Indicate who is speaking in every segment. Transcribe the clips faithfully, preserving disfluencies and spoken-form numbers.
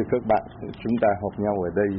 Speaker 1: Thưa các bạn, chúng ta họp nhau ở đây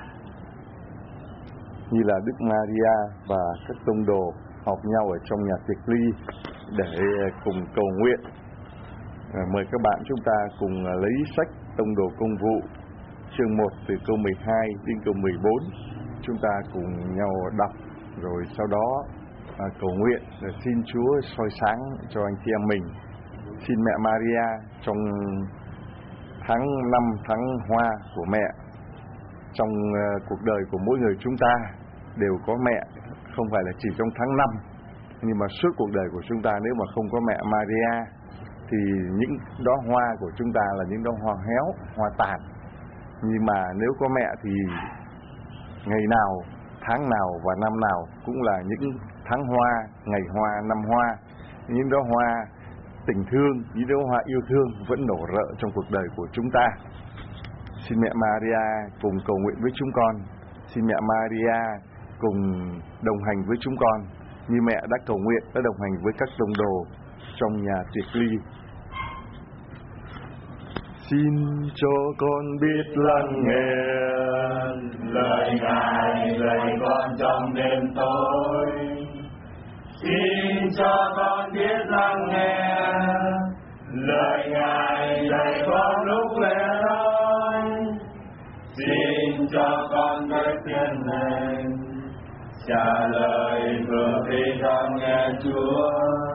Speaker 1: như là Đức Maria và các tông đồ họp nhau ở trong nhà tiệc ly để cùng cầu nguyện. À, mời các bạn chúng ta cùng lấy sách Tông đồ công vụ chương một từ câu mười hai đến câu mười bốn. Chúng ta cùng nhau đọc rồi sau đó à, cầu nguyện để xin Chúa soi sáng cho anh chị em mình. Xin mẹ Maria trong tháng năm, tháng hoa của mẹ, trong uh, cuộc đời của mỗi người chúng ta đều có mẹ, không phải là chỉ trong tháng năm, nhưng mà suốt cuộc đời của chúng ta nếu mà không có mẹ Maria thì những đóa hoa của chúng ta là những đóa hoa héo, hoa tàn. Nhưng mà nếu có mẹ thì ngày nào, tháng nào và năm nào cũng là những tháng hoa, ngày hoa, năm hoa, những đóa hoa tình thương, những đóa hoa yêu thương vẫn nổ rỡ trong cuộc đời của chúng ta. Xin mẹ Maria cùng cầu nguyện với chúng con. Xin mẹ Maria cùng đồng hành với chúng con như mẹ đã cầu nguyện, đã đồng hành với các tông đồ trong nhà tiệc ly. Xin cho con biết lắng nghe
Speaker 2: lời Ngài dạy con trong đêm tối. Xin cho con biết lắng nghe lời Ngài dạy con lúc lẻ loi. Xin cho con biết tiếng lên trả lời vừa khi con nghe Chúa.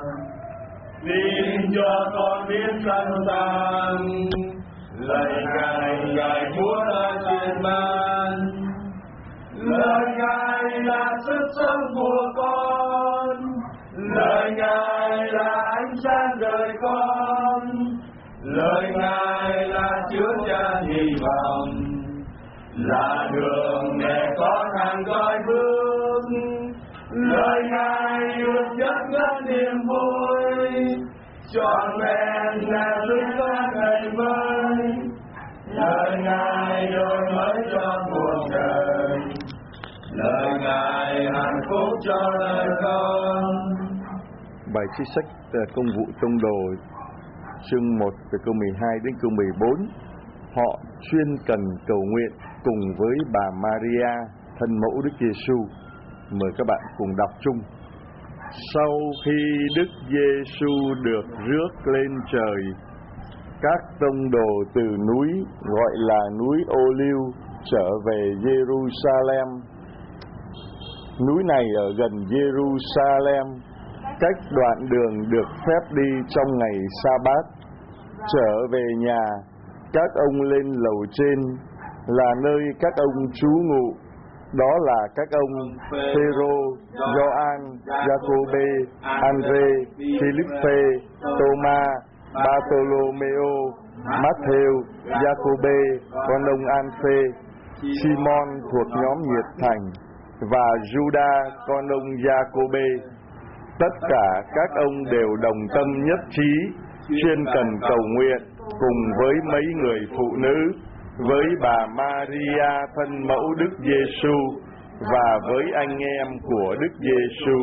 Speaker 2: Xin cho con biết sẵn sàng lời Ngài dạy Chúa là truyền ban. Lời Ngài là sức sống của con, lời Ngài là ánh sáng đời con, lời Ngài là chứa chan hy vọng, là đường để con hàng coi bước. Lời Ngài được chất ngất niềm vui, trọn vẹn là sức các ngày mới. Lời Ngài đổi mới cho cuộc đời, lời Ngài hạnh phúc cho đời con.
Speaker 1: Bài trích sách Công vụ Tông đồ chương một từ câu mười hai đến câu mười bốn. Họ chuyên cần cầu nguyện cùng với bà Maria, thân mẫu Đức Giêsu. Mời các bạn cùng đọc chung. Sau khi Đức Giêsu được rước lên trời, các tông đồ từ núi gọi là núi Ô-liu trở về Giê-ru-sa-lem. Núi này ở gần Giê-ru-sa-lem, cách đoạn đường được phép đi trong ngày Sa-bát. Trở về nhà, các ông lên lầu trên là nơi các ông trú ngụ. Đó là các ông Phêrô, Gioan, Giacôbê, Andrê, Philippe, Tô-ma, Bartolomeo, Matthew, Giacôbê, con ông An-phê, Simon thuộc nhóm nhiệt thành và Juda con ông Giacôbê. Tất cả các ông đều đồng tâm nhất trí, chuyên cần cầu nguyện cùng với mấy người phụ nữ, với bà Maria thân mẫu Đức Giêsu và với anh em của Đức Giêsu.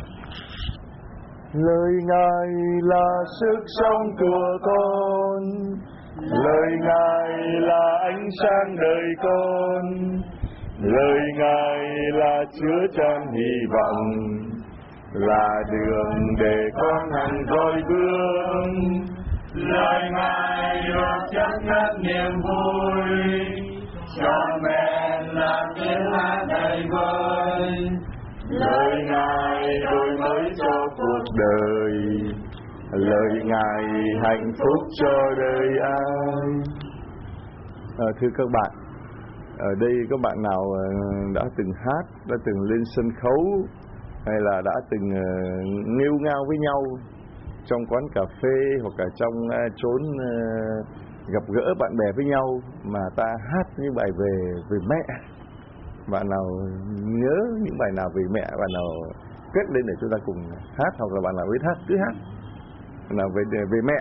Speaker 1: Lời Ngài là sức sống của con, lời Ngài là ánh sáng đời con, lời Ngài là chứa chan hy vọng, là đường để con hằng coi bước.
Speaker 2: Lời Ngài được chất ngất niềm vui, trọn vẹn là tiếng hát đầy vơi. Lời Ngài đổi mới cho cuộc
Speaker 1: đời, lời Ngài hạnh phúc cho đời ai. À, thưa các bạn, ở đây có bạn nào đã từng hát, đã từng lên sân khấu, hay là đã từng uh, nghêu ngao với nhau trong quán cà phê hoặc là trong uh, chốn uh, gặp gỡ bạn bè với nhau mà ta hát những bài về về mẹ? Bạn nào nhớ những bài nào về mẹ, bạn nào kết lên để chúng ta cùng hát, hoặc là bạn nào biết hát cứ hát. Bạn nào về về mẹ,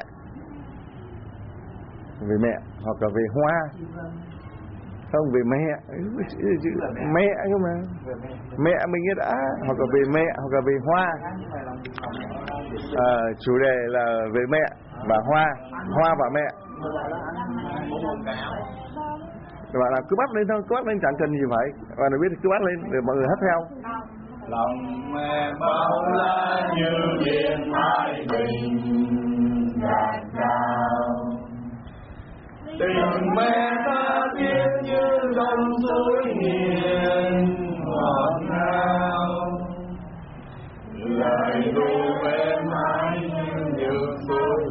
Speaker 1: về mẹ hoặc là về hoa, không về mẹ, chữ mẹ cơ mà, mẹ mình đã, hoặc là về mẹ hoặc là về hoa. À, chủ đề là về mẹ và hoa, hoa và mẹ. Các bạn nào cứ bắt lên thôi, cứ bắt lên chẳng cần gì phải. Các bạn nào biết thì cứ bắt lên để mọi người hát theo.
Speaker 2: Lòng mẹ bao la như biển Thái Bình dạt dào, tình mẹ ta thiết như dòng suối hiền ngọt ngào, lời ru êm ái như nước suối.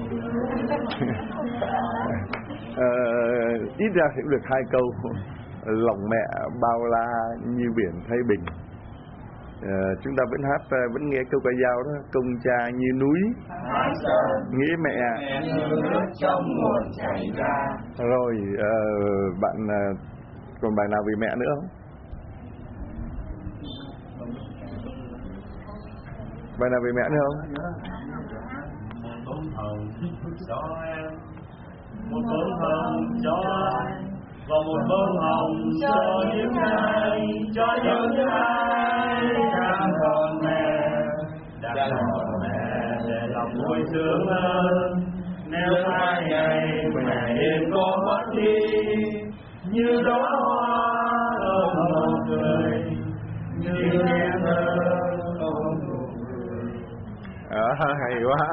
Speaker 1: Ờ, ít ra sẽ được hai câu. Lòng mẹ bao la như biển Thái Bình. Ờ, chúng ta vẫn hát, vẫn nghe câu ca dao đó, công cha như núi, nghĩa mẹ
Speaker 2: như nước trong nguồn chảy ra.
Speaker 1: Rồi ờ, bạn còn bài nào về mẹ nữa không? Bài nào về mẹ nữa không?
Speaker 2: Một bông hồng cho em, một bông hồng cho anh, và một bông hồng cho những ai, cho những ai đang còn mẹ, đang còn mẹ để lòng vui sướng hơn. Nếu mai ngày mẹ yên có mất đi, như đóa hoa ôm một người, như em thơ ôm một người.
Speaker 1: À, hay quá.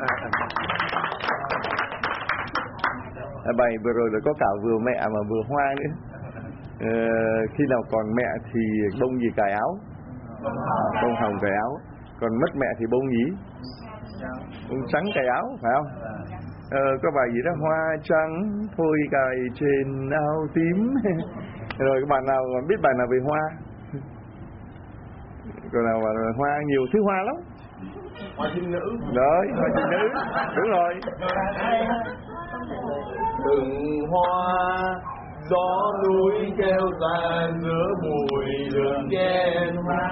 Speaker 1: Bài vừa rồi là có cả vừa mẹ mà vừa hoa nữa. Ờ, khi nào còn mẹ thì bông gì cài áo, bông hồng cài áo. Còn mất mẹ thì bông nhí, bông trắng cài áo, phải không? Ờ, có bài gì đó hoa trắng thôi cài trên áo tím. Rồi các bạn nào biết bài nào về hoa? Còn nào mà hoa, nhiều thứ hoa lắm.
Speaker 2: Hoa trinh nữ.
Speaker 1: Đấy, hoa trinh nữ, đúng rồi.
Speaker 2: Từng hoa gió núi kêu ra giữa bụi đường chen hoa,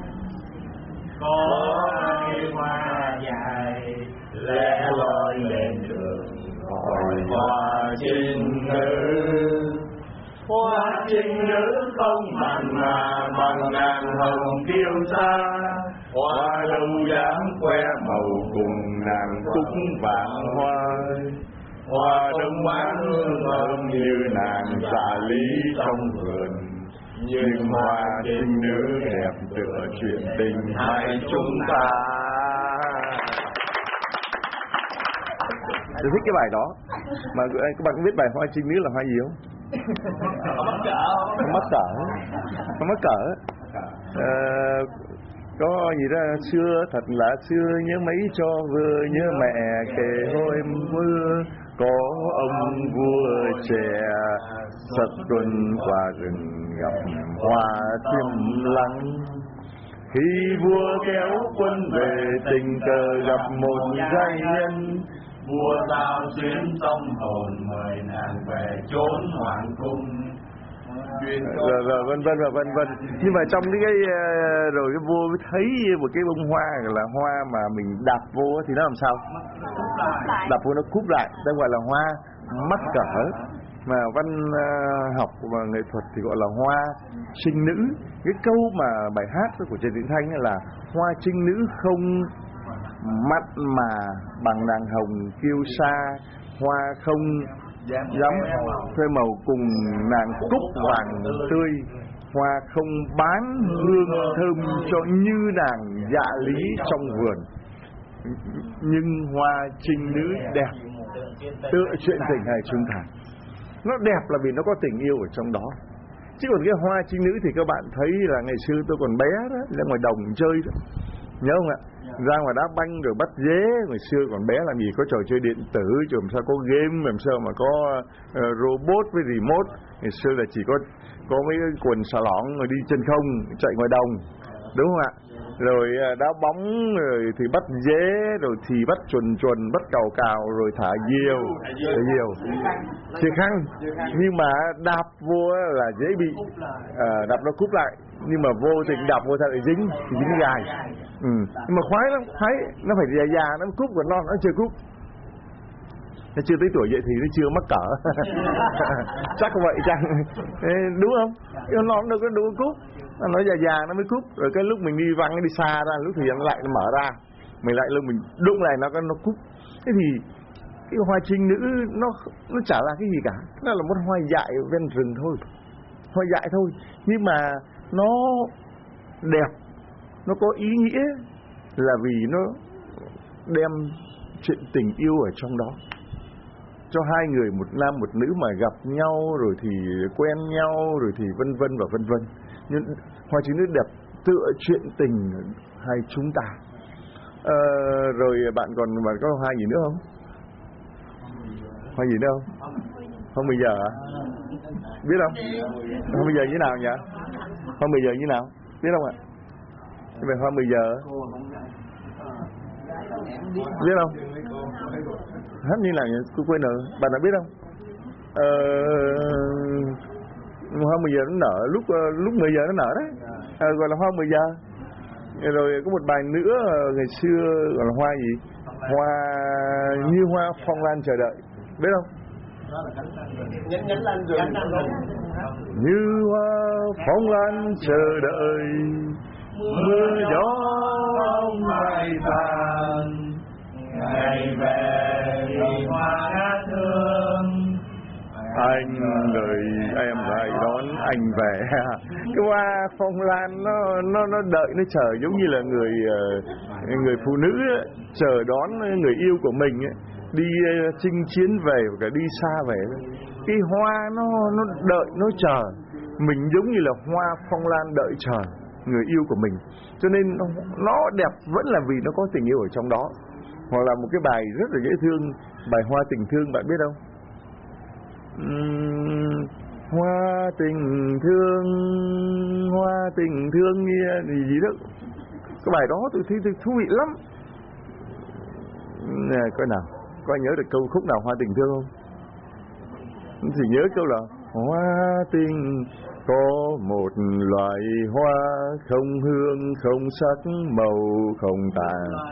Speaker 2: có ai hoa dài lẻ loi lên đường gọi hoa trinh nữ. Hoa trinh nữ không mặn mà bằng ngàn hồng kiêu sa, hoa đâu dám khoe màu cùng nàng cúc vàng hoa. Hoa đông bán hương thơm như nàng dạ lý trong vườn, nhưng hoa trinh nữ đẹp tựa chuyện tình hai chúng ta.
Speaker 1: Tôi thích cái bài đó. Mà các bạn có biết bài hoa trinh nữ là hoa gì không?
Speaker 2: Mắc cỡ.
Speaker 1: Mắc cỡ. Mắc cỡ. Ờ, có gì đó, xưa thật là xưa nhớ mấy cho vừa, nhớ mẹ kể hồi mưa, có ông vua trẻ sật tuần qua rừng gặp hoa tim lắng. Khi vua kéo quân về tình cờ gặp một giai nhân,
Speaker 2: vua giao xuyến tâm hồn mời nàng về chốn hoàng cung.
Speaker 1: Rồi, rồi vân vân và vân vân. Nhưng mà trong cái rồi cái vua mới thấy một cái bông hoa là hoa mà mình đạp vô thì nó làm sao? Đạp vô nó cúp lại, đây gọi là hoa mắc cỡ. Mà văn học và nghệ thuật thì gọi là hoa trinh nữ. Cái câu mà bài hát của Trần Thị Thanh là hoa trinh nữ không mắt mà bằng nàng hồng kiêu sa, hoa không dám thuê màu cùng nàng cúc vàng tươi, hoa không bán hương thơm cho như nàng dạ lý trong vườn, nhưng hoa trinh nữ đẹp tựa chuyện tình hai chúng ta. Nó đẹp là vì nó có tình yêu ở trong đó. Chứ còn cái hoa trinh nữ thì các bạn thấy là ngày xưa tôi còn bé đó, ra ngoài đồng chơi đó, nhớ không ạ? Ra ngoài đá banh rồi bắt dế. Ngày xưa còn bé làm gì có trò chơi điện tử, chứ làm sao có game, làm sao mà có uh, robot với remote. Ngày xưa là chỉ có có mấy quần xà lỏng rồi đi chân không chạy ngoài đồng, đúng không ạ? Rồi uh, đá bóng, rồi thì bắt dế, rồi thì bắt chuồn chuồn, bắt cào cào, rồi thả diều, thả diều, chia khăn. Nhưng mà đạp vô là dễ bị uh, đạp nó cúp lại. Nhưng mà vô tình đạp vô thật là dính, thì dính gài. Ừ. Nhưng mà khoái lắm, thấy nó phải già già nó cúp, còn non nó chưa cúp, nó chưa tới tuổi vậy thì nó chưa mắc cỡ. Chắc vậy chăng? Đúng không? Cái non đâu có đâu có cúp, nó già già nó mới cúp. Rồi cái lúc mình đi văng nó đi xa ra, lúc thì nó lại nó mở ra, mình lại lúc mình đụng lại nó nó cúp. Thế thì cái hoa trinh nữ nó nó chả là cái gì cả, nó là một hoa dại ven rừng thôi, hoa dại thôi, nhưng mà nó đẹp, nó có ý nghĩa là vì nó đem chuyện tình yêu ở trong đó, cho hai người, một nam một nữ mà gặp nhau rồi thì quen nhau rồi thì vân vân và vân vân. Nhưng hoa trinh nữ đẹp tựa chuyện tình hai chúng ta. Ờ, rồi bạn còn bạn có hoa gì nữa không? Hoa gì nữa không? Không bây giờ à? Biết không? Không bây giờ như nào nhỉ? Hoa bây giờ như nào? Biết không ạ? Về hoa bây giờ biết không? Hát như nào nhỉ? Cô quên rồi. Bạn đã biết không? Ờ, hoa mười giờ nó nở lúc lúc mười giờ nó nở đấy. À, gọi là hoa mười giờ. Rồi có một bài nữa ngày xưa gọi là hoa gì? Hoa như hoa phong lan chờ đợi. Biết không?
Speaker 2: Nhánh nhánh lan rừng.
Speaker 1: Như hoa phong lan chờ đợi, mưa gió bay tàn,
Speaker 2: ngày về thì hoa ngát hương.
Speaker 1: Anh ơi, em lại đón anh về. Cái hoa phong lan nó nó nó đợi nó chờ giống như là người người phụ nữ ấy, chờ đón người yêu của mình ấy, đi chinh chiến về và cả đi xa về. Cái hoa nó nó đợi nó chờ mình giống như là hoa phong lan đợi chờ người yêu của mình. Cho nên nó, nó đẹp vẫn là vì nó có tình yêu ở trong đó. Hoặc là một cái bài rất là dễ thương, bài Hoa Tình Thương, bạn biết không? Uhm, hoa tình thương, hoa tình thương nghe gì gì đó. Cái bài đó tôi thấy, tôi thú vị lắm. Nè, coi nào, có ai nhớ được câu khúc nào Hoa Tình Thương không? Chỉ nhớ câu là hoa tình có một loại hoa, không hương, không sắc, màu không tàn,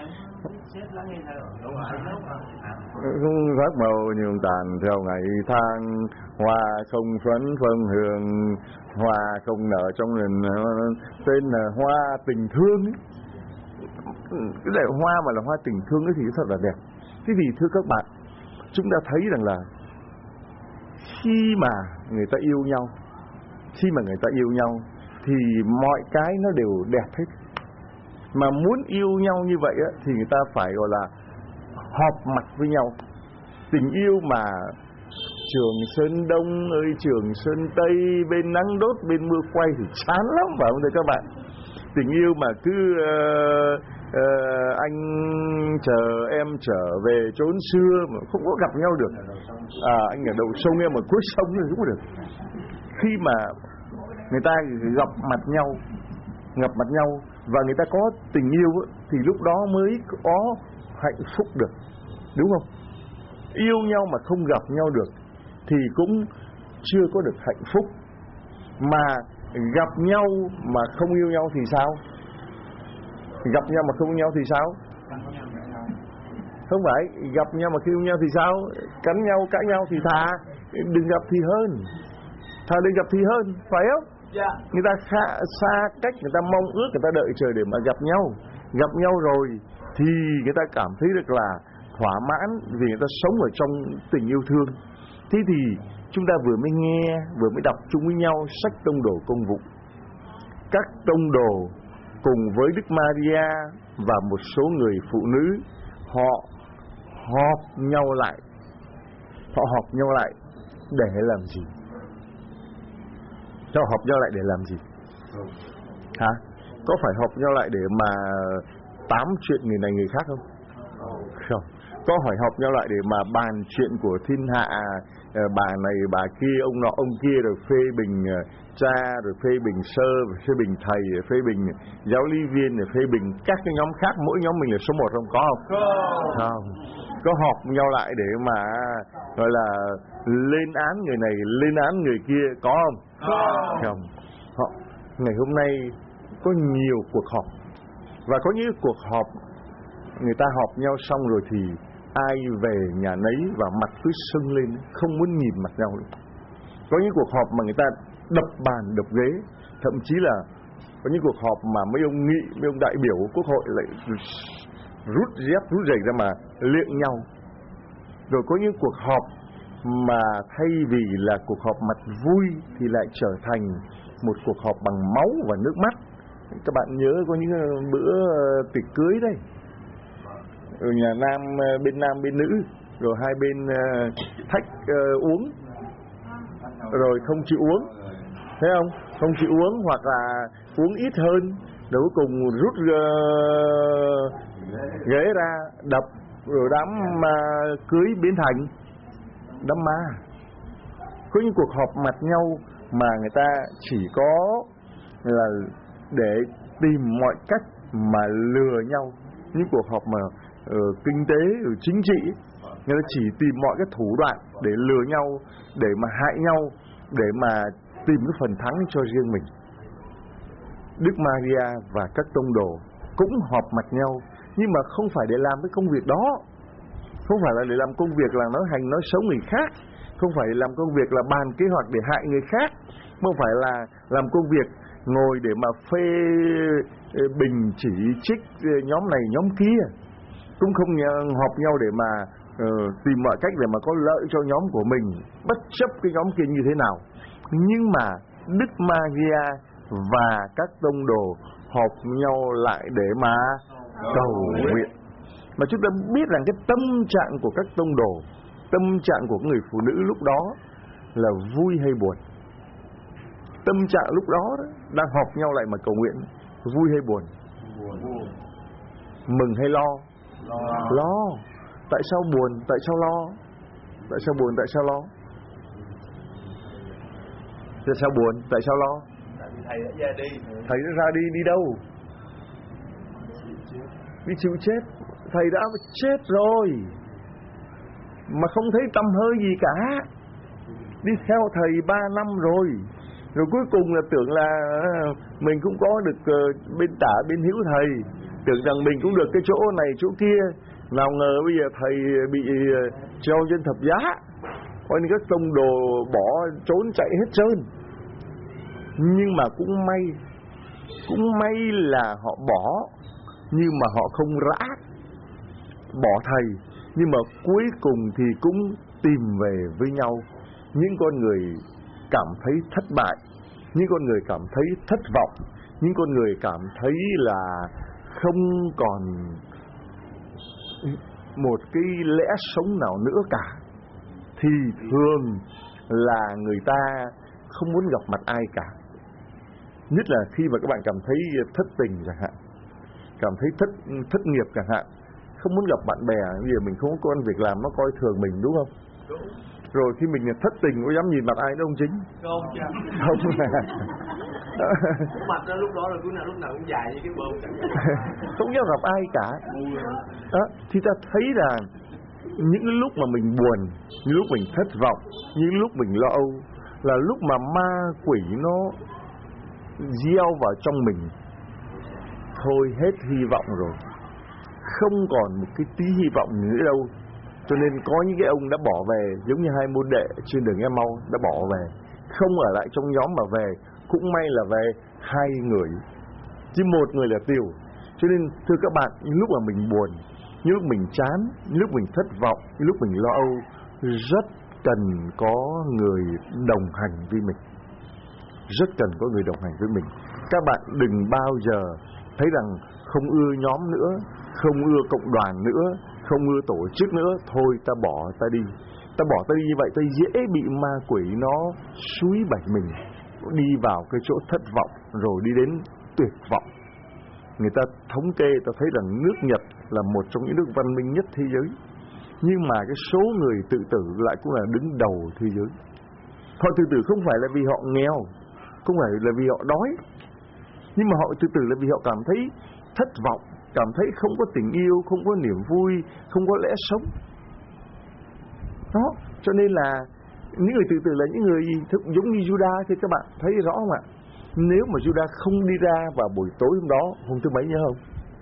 Speaker 1: không sắc màu nhưng tàn theo ngày tháng. Hoa không phấn phân hương, hoa không nở trong rừng, tên là hoa tình thương ấy. Cái loại hoa mà là hoa tình thương ấy thì thật là đẹp. Thế thì thưa các bạn, chúng ta thấy rằng là khi mà người ta yêu nhau, khi mà người ta yêu nhau thì mọi cái nó đều đẹp hết. Mà muốn yêu nhau như vậy á, thì người ta phải gọi là họp mặt với nhau. Tình yêu mà Trường Sơn Đông ơi Trường Sơn Tây, bên nắng đốt bên mưa quay thì chán lắm, phải không thưa các bạn? Tình yêu mà cứ uh, uh, anh chờ em trở về chốn xưa mà không có gặp nhau được. À, anh ở đầu sông em ở cuối sông thì cũng được. Khi mà người ta gặp mặt nhau, gặp mặt nhau và người ta có tình yêu thì lúc đó mới có hạnh phúc được, đúng không? Yêu nhau mà không gặp nhau được thì cũng chưa có được hạnh phúc. Mà gặp nhau mà không yêu nhau thì sao? Gặp nhau mà không yêu nhau thì sao? Không phải, gặp nhau mà không yêu nhau thì sao? Cắn nhau, cãi nhau thì thà đừng gặp thì hơn. Thà đừng gặp thì hơn, phải không?
Speaker 2: Dạ.
Speaker 1: Người ta xa, xa cách, người ta mong ước, người ta đợi chờ để mà gặp nhau. Gặp nhau rồi thì người ta cảm thấy được là thỏa mãn vì người ta sống ở trong tình yêu thương. Thế thì chúng ta vừa mới nghe, vừa mới đọc chung với nhau sách Tông Đồ Công Vụ. Các tông đồ cùng với Đức Maria và một số người phụ nữ, họ họp nhau lại. Họ họp nhau lại để làm gì? Họ họp nhau lại để làm gì? Hả? Có phải họp nhau lại để mà tám chuyện người này người khác không? Không. Có hỏi họp nhau lại để mà bàn chuyện của thiên hạ, bà này bà kia, ông nọ ông kia, rồi phê bình cha, rồi phê bình sơ, rồi phê bình thầy, rồi phê bình giáo lý viên, rồi phê bình các cái nhóm khác, mỗi nhóm mình là số một không? Có không?
Speaker 2: Không.
Speaker 1: Không. Có họp nhau lại để mà gọi là lên án người này, lên án người kia, có không?
Speaker 2: Không.
Speaker 1: Không. Họ, ngày hôm nay có nhiều cuộc họp, và có những cuộc họp người ta họp nhau xong rồi thì ai về nhà nấy và mặt cứ sưng lên, không muốn nhìn mặt nhau nữa. Có những cuộc họp mà người ta đập bàn đập ghế, thậm chí là có những cuộc họp mà mấy ông nghị, mấy ông đại biểu quốc hội lại rút dép rút giày ra mà liệng nhau. Rồi có những cuộc họp mà thay vì là cuộc họp mặt vui thì lại trở thành một cuộc họp bằng máu và nước mắt. Các bạn nhớ có những bữa tiệc cưới đây, ở nhà nam bên nam bên nữ, rồi hai bên thách uh, uống, rồi không chịu uống, thấy không? Không chịu uống hoặc là uống ít hơn, rồi cuối cùng rút uh, ghế ra đập, rồi đám uh, cưới biến thành đám ma. Có những cuộc họp mặt nhau mà người ta chỉ có là để tìm mọi cách mà lừa nhau. Những cuộc họp mà uh, kinh tế, uh, chính trị, người ta chỉ tìm mọi cái thủ đoạn để lừa nhau, để mà hại nhau, để mà tìm cái phần thắng cho riêng mình. Đức Maria và các tông đồ cũng họp mặt nhau, nhưng mà không phải để làm cái công việc đó, không phải là để làm công việc là nói hành nói xấu người khác, không phải để làm công việc là bàn kế hoạch để hại người khác, không phải là làm công việc ngồi để mà phê bình chỉ trích nhóm này nhóm kia, cũng không họp nhau để mà uh, tìm mọi cách để mà có lợi cho nhóm của mình, bất chấp cái nhóm kia như thế nào. Nhưng mà Đức Maria và các tông đồ họp nhau lại để mà cầu nguyện. Mà chúng ta biết rằng cái tâm trạng của các tông đồ, tâm trạng của người phụ nữ lúc đó là vui hay buồn? Tâm trạng lúc đó, đó đang họp nhau lại mà cầu nguyện, vui hay buồn? Buồn. Mừng hay lo? Lo. Lo. Tại sao buồn? Tại sao lo? Tại sao buồn? Tại sao lo? Tại sao buồn? Tại sao lo?
Speaker 2: Tại vì thầy đã ra đi.
Speaker 1: Thầy đã ra đi đi đâu? Đi chịu chết. Thầy đã chết rồi mà không thấy tăm hơi gì cả. Đi theo thầy ba năm rồi, rồi cuối cùng là tưởng là mình cũng có được bên tả bên hữu thầy, tưởng rằng mình cũng được cái chỗ này chỗ kia. Nào ngờ bây giờ thầy bị treo trên thập giá, coi như các tông đồ bỏ trốn chạy hết trơn. Nhưng mà cũng may, cũng may là họ bỏ, nhưng mà họ không rã bỏ thầy, nhưng mà cuối cùng thì cũng tìm về với nhau. Những con người cảm thấy thất bại, những con người cảm thấy thất vọng, những con người cảm thấy là không còn một cái lẽ sống nào nữa cả, thì thường là người ta không muốn gặp mặt ai cả. Nhất là khi mà các bạn cảm thấy thất tình chẳng hạn, cảm thấy thất thất nghiệp chẳng hạn, không muốn gặp bạn bè, bây giờ mình không có công việc làm, nó coi thường mình, đúng không?
Speaker 2: Đúng.
Speaker 1: Rồi khi mình thất tình có dám nhìn mặt ai đâu ông Chính?
Speaker 2: Không chứ.
Speaker 1: Không là
Speaker 2: mặt đó lúc đó là lúc nào lúc nào cũng dài như cái bơm.
Speaker 1: Không dám gặp ai cả. Đó, thì ta thấy là những lúc mà mình buồn, những lúc mình thất vọng, những lúc mình lo âu, là lúc mà ma quỷ nó gieo vào trong mình. Thôi hết hy vọng rồi, không còn một cái tí hy vọng nữa đâu. Cho nên có những cái ông đã bỏ về, giống như hai môn đệ trên đường Em-mau đã bỏ về, không ở lại trong nhóm mà về. Cũng may là về hai người, chứ một người là tiêu. Cho nên thưa các bạn, những lúc mà mình buồn, những lúc mình chán, những lúc mình thất vọng, những lúc mình lo âu, rất cần có người đồng hành với mình. Rất cần có người đồng hành với mình. Các bạn đừng bao giờ thấy rằng không ưa nhóm nữa, không ưa cộng đoàn nữa, không ưa tổ chức nữa, thôi ta bỏ ta đi. Ta bỏ ta đi như vậy ta dễ bị ma quỷ nó xúi bẩy mình, đi vào cái chỗ thất vọng, rồi đi đến tuyệt vọng. Người ta thống kê ta thấy rằng nước Nhật là một trong những nước văn minh nhất thế giới, nhưng mà cái số người tự tử lại cũng là đứng đầu thế giới. Họ tự tử không phải là vì họ nghèo, không phải là vì họ đói, nhưng mà họ tự tử là vì họ cảm thấy thất vọng, cảm thấy không có tình yêu, không có niềm vui, không có lẽ sống. Đó, cho nên là những người tự tử là những người gì? Giống như Judas thì các bạn thấy rõ không ạ? Nếu mà Judas không đi ra vào buổi tối hôm đó, hôm thứ mấy nhớ không?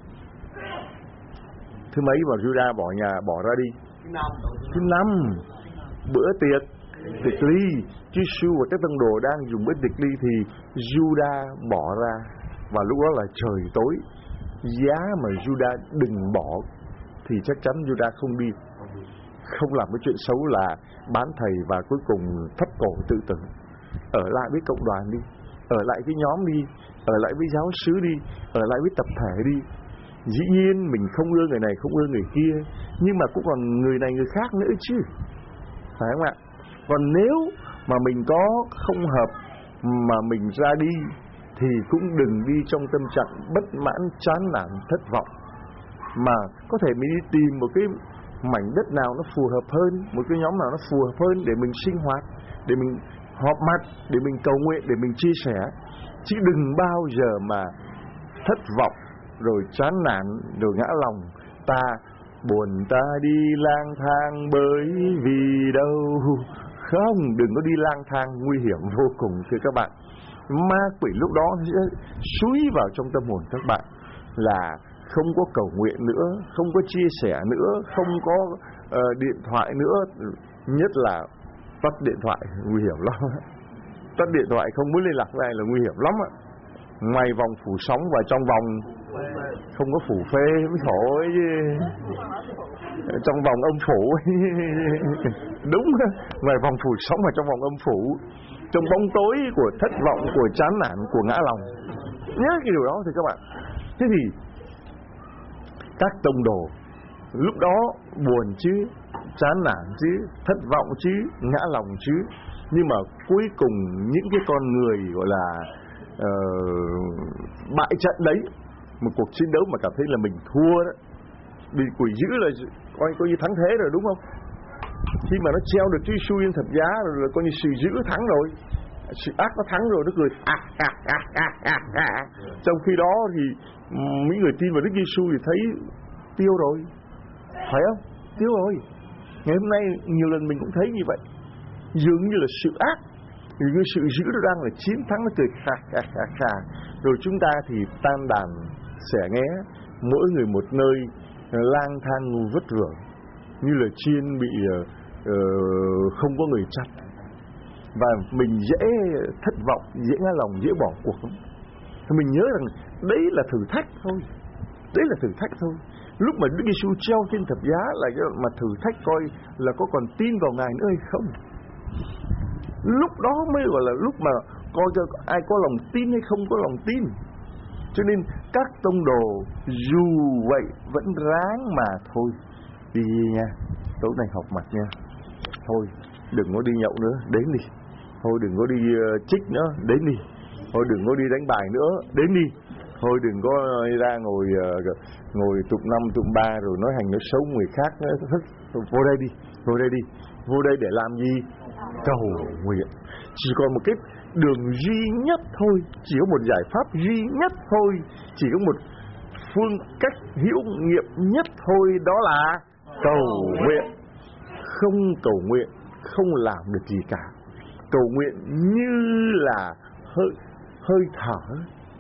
Speaker 1: Thứ mấy mà Judas bỏ nhà bỏ ra đi?
Speaker 2: Thứ năm.
Speaker 1: Thứ năm. Bữa tiệc tiệc ly, Giê-xu và các tông đồ đang dùng bữa tiệc ly thì Judas bỏ ra, và lúc đó là trời tối. Giá mà Judas đừng bỏ thì chắc chắn Judas không đi. không làm cái chuyện xấu là bán thầy và cuối cùng thấp cổ tự tử. Ở lại với cộng đoàn đi, ở lại với nhóm đi, ở lại với giáo xứ đi, ở lại với tập thể đi. Dĩ nhiên mình không ưa người này, không ưa người kia, nhưng mà cũng còn người này người khác nữa chứ, phải không ạ? Còn nếu mà mình có không hợp mà mình ra đi thì cũng đừng đi trong tâm trạng bất mãn, chán nản, thất vọng, mà có thể mình đi tìm một cái mảnh đất nào nó phù hợp hơn, một cái nhóm nào nó phù hợp hơn để mình sinh hoạt, để mình họp mặt, để mình cầu nguyện, để mình chia sẻ. Chứ đừng bao giờ mà thất vọng rồi chán nản rồi ngã lòng, ta buồn ta đi lang thang bởi vì đâu. Không, đừng có đi lang thang, nguy hiểm vô cùng thưa các bạn. Ma quỷ lúc đó sẽ xúi vào trong tâm hồn các bạn là không có cầu nguyện nữa, không có chia sẻ nữa, không có uh, điện thoại nữa, nhất là tắt điện thoại, nguy hiểm lắm. Tắt điện thoại không muốn liên lạc với ai là nguy hiểm lắm ạ. Ngoài vòng phủ sóng và trong vòng không có phủ phê mới khổ ấy chứ. Trong vòng âm phủ đúng, ngoài vòng phủ sóng và trong vòng âm phủ, trong bóng tối của thất vọng, của chán nản, của ngã lòng. Nhớ cái điều đó thì các bạn. Thế thì các tông đồ lúc đó buồn chứ, chán nản chứ, thất vọng chứ, ngã lòng chứ, nhưng mà cuối cùng những cái con người gọi là uh, bại trận đấy, một cuộc chiến đấu mà cảm thấy là mình thua đó, bị quỷ dữ là coi coi như thắng thế rồi đúng không? Khi mà nó treo được Chúa Giêsu trên thập giá rồi là coi như sự dữ thắng rồi, sự ác nó thắng rồi, nó cười à, à, à, à, à, à. Trong khi đó thì mấy người tin vào Đức Giêsu thì thấy tiêu rồi, phải không? Tiêu rồi. Ngày hôm nay nhiều lần mình cũng thấy như vậy, dường như là sự ác, dường như sự dữ nó đang là chiến thắng, nó cười khà khà khà khà. Rồi chúng ta thì tan đàn xẻ nghé, mỗi người một nơi, lang thang vất vưởng như là chiên bị uh, uh, không có người chặt, và mình dễ thất vọng, dễ ngã lòng, dễ bỏ cuộc. Thì mình nhớ rằng đấy là thử thách thôi, đấy là thử thách thôi. Lúc mà Đức Giêsu treo trên thập giá là cái mà thử thách coi là có còn tin vào Ngài nữa hay không. Lúc đó mới gọi là lúc mà coi cho ai có lòng tin hay không có lòng tin. Cho nên các tông đồ dù vậy vẫn ráng mà thôi, đi nha, tối nay học mặt nha, thôi đừng có đi nhậu nữa, đến đi, thôi đừng có đi uh, chích nữa, đến đi, thôi đừng có đi đánh bài nữa, đến đi, thôi đừng có ra ngồi uh, ngồi tụng năm tụng ba rồi nói hành nói xấu người khác nữa. Vô đây đi, vô đây đi, vô đây để làm gì? Cầu nguyện. Chỉ còn một cái đường duy nhất thôi, chỉ có một giải pháp duy nhất thôi, chỉ có một phương cách hữu nghiệm nhất thôi, đó là cầu nguyện. Không cầu nguyện không làm được gì cả. Cầu nguyện như là hơi hơi thở,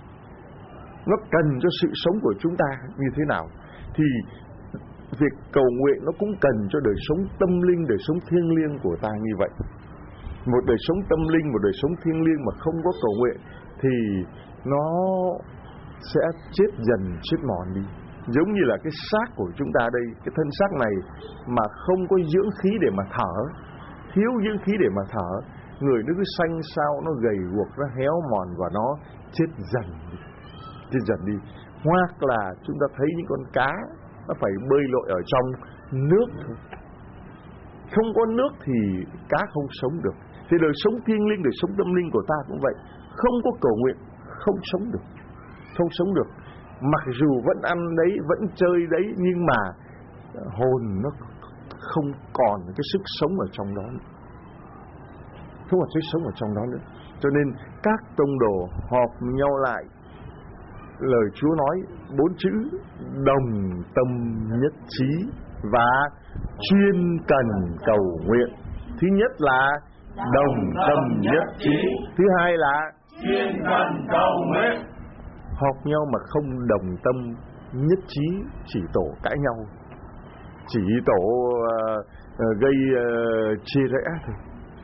Speaker 1: nó cần cho sự sống của chúng ta như thế nào thì việc cầu nguyện nó cũng cần cho đời sống tâm linh, đời sống thiêng liêng của ta như vậy. Một đời sống tâm linh, một đời sống thiêng liêng mà không có cầu nguyện thì nó sẽ chết dần, chết mòn đi. Giống như là cái xác của chúng ta đây, cái thân xác này mà không có dưỡng khí để mà thở, thiếu dưỡng khí để mà thở, người nó cứ xanh xao, nó gầy guộc, nó héo mòn và nó chết dần đi, chết dần đi. Hoặc là chúng ta thấy những con cá nó phải bơi lội ở trong nước thôi. Không có nước thì cá không sống được. Thì đời sống thiêng liêng, đời sống tâm linh của ta cũng vậy. Không có cầu nguyện không sống được, không sống được. Mặc dù vẫn ăn đấy, vẫn chơi đấy, nhưng mà hồn nó không còn cái sức sống ở trong đó nữa. Không còn sức sống ở trong đó nữa. Cho nên các tông đồ họp nhau lại, lời Chúa nói bốn chữ đồng tâm nhất trí và chuyên cần cầu nguyện. Thứ nhất là đồng tâm nhất trí, thứ hai là
Speaker 2: chuyên cần cầu nguyện.
Speaker 1: Họp nhau mà không đồng tâm nhất trí chỉ tổ cãi nhau, chỉ tổ uh, uh, gây uh, chia rẽ thôi.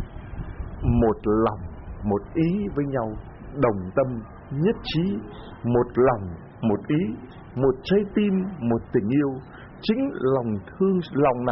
Speaker 1: Một lòng, một ý với nhau, đồng tâm nhất trí, một lòng, một ý, một trái tim, một tình yêu. Chính lòng thương, lòng nào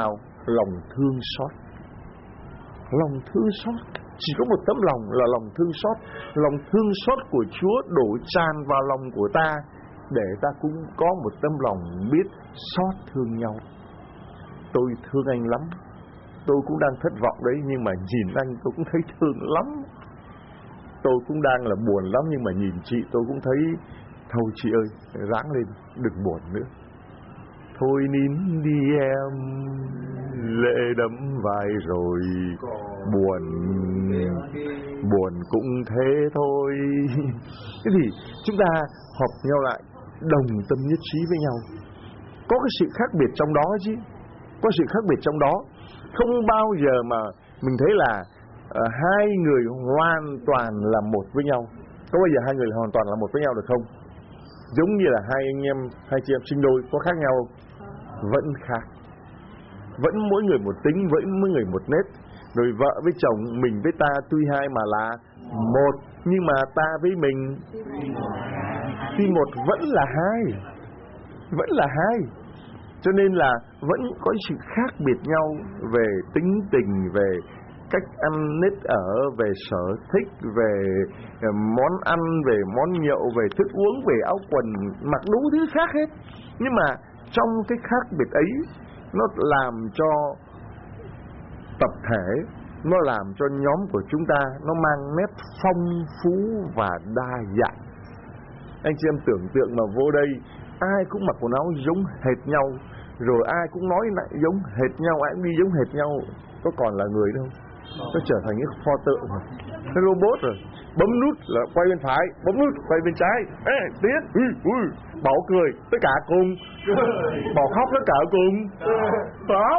Speaker 3: lòng thương xót. Lòng thương xót, chỉ có một tấm lòng là lòng thương xót. Lòng thương xót của Chúa đổ tràn vào lòng của ta, để ta cũng có một tấm lòng biết xót thương nhau. Tôi thương anh lắm, tôi cũng đang thất vọng đấy, nhưng mà nhìn anh tôi cũng thấy thương lắm. Tôi cũng đang là buồn lắm, nhưng mà nhìn chị tôi cũng thấy, thôi chị ơi, ráng lên, đừng buồn nữa. Thôi nín đi em, lệ đẫm vai rồi, buồn, buồn cũng thế thôi. Thế thì chúng ta họp nhau lại, đồng tâm nhất trí với nhau. Có cái sự khác biệt trong đó chứ, có sự khác biệt trong đó. Không bao giờ mà mình thấy là uh, hai người hoàn toàn là một với nhau. Có bao giờ hai người hoàn toàn là một với nhau được không? Giống như là hai anh em, hai chị em sinh đôi có khác nhau không? Vẫn khác. Vẫn mỗi người một tính, vẫn mỗi người một nết. Rồi vợ với chồng, mình với ta tuy hai mà là một, nhưng mà ta với mình tuy một vẫn là hai. Vẫn là hai. Cho nên là vẫn có sự khác biệt nhau về tính tình, về cách ăn nết ở, về sở thích, về món ăn, về món nhậu, về thức uống, về áo quần, mặc đủ thứ khác hết. Nhưng mà trong cái khác biệt ấy, nó làm cho tập thể, nó làm cho nhóm của chúng ta nó mang nét phong phú và đa dạng. Anh chị em tưởng tượng mà vô đây, ai cũng mặc quần áo giống hệt nhau, rồi ai cũng nói lại giống hệt nhau, ai cũng đi giống hệt nhau, có còn là người đâu. Nó trở thành cái pho tượng rồi, cái robot rồi. Bấm nút là quay bên phải, bấm nút quay bên trái. Ê, tiến, ui, ui, bảo cười tất cả cùng, bảo khóc tất cả cùng. Đó,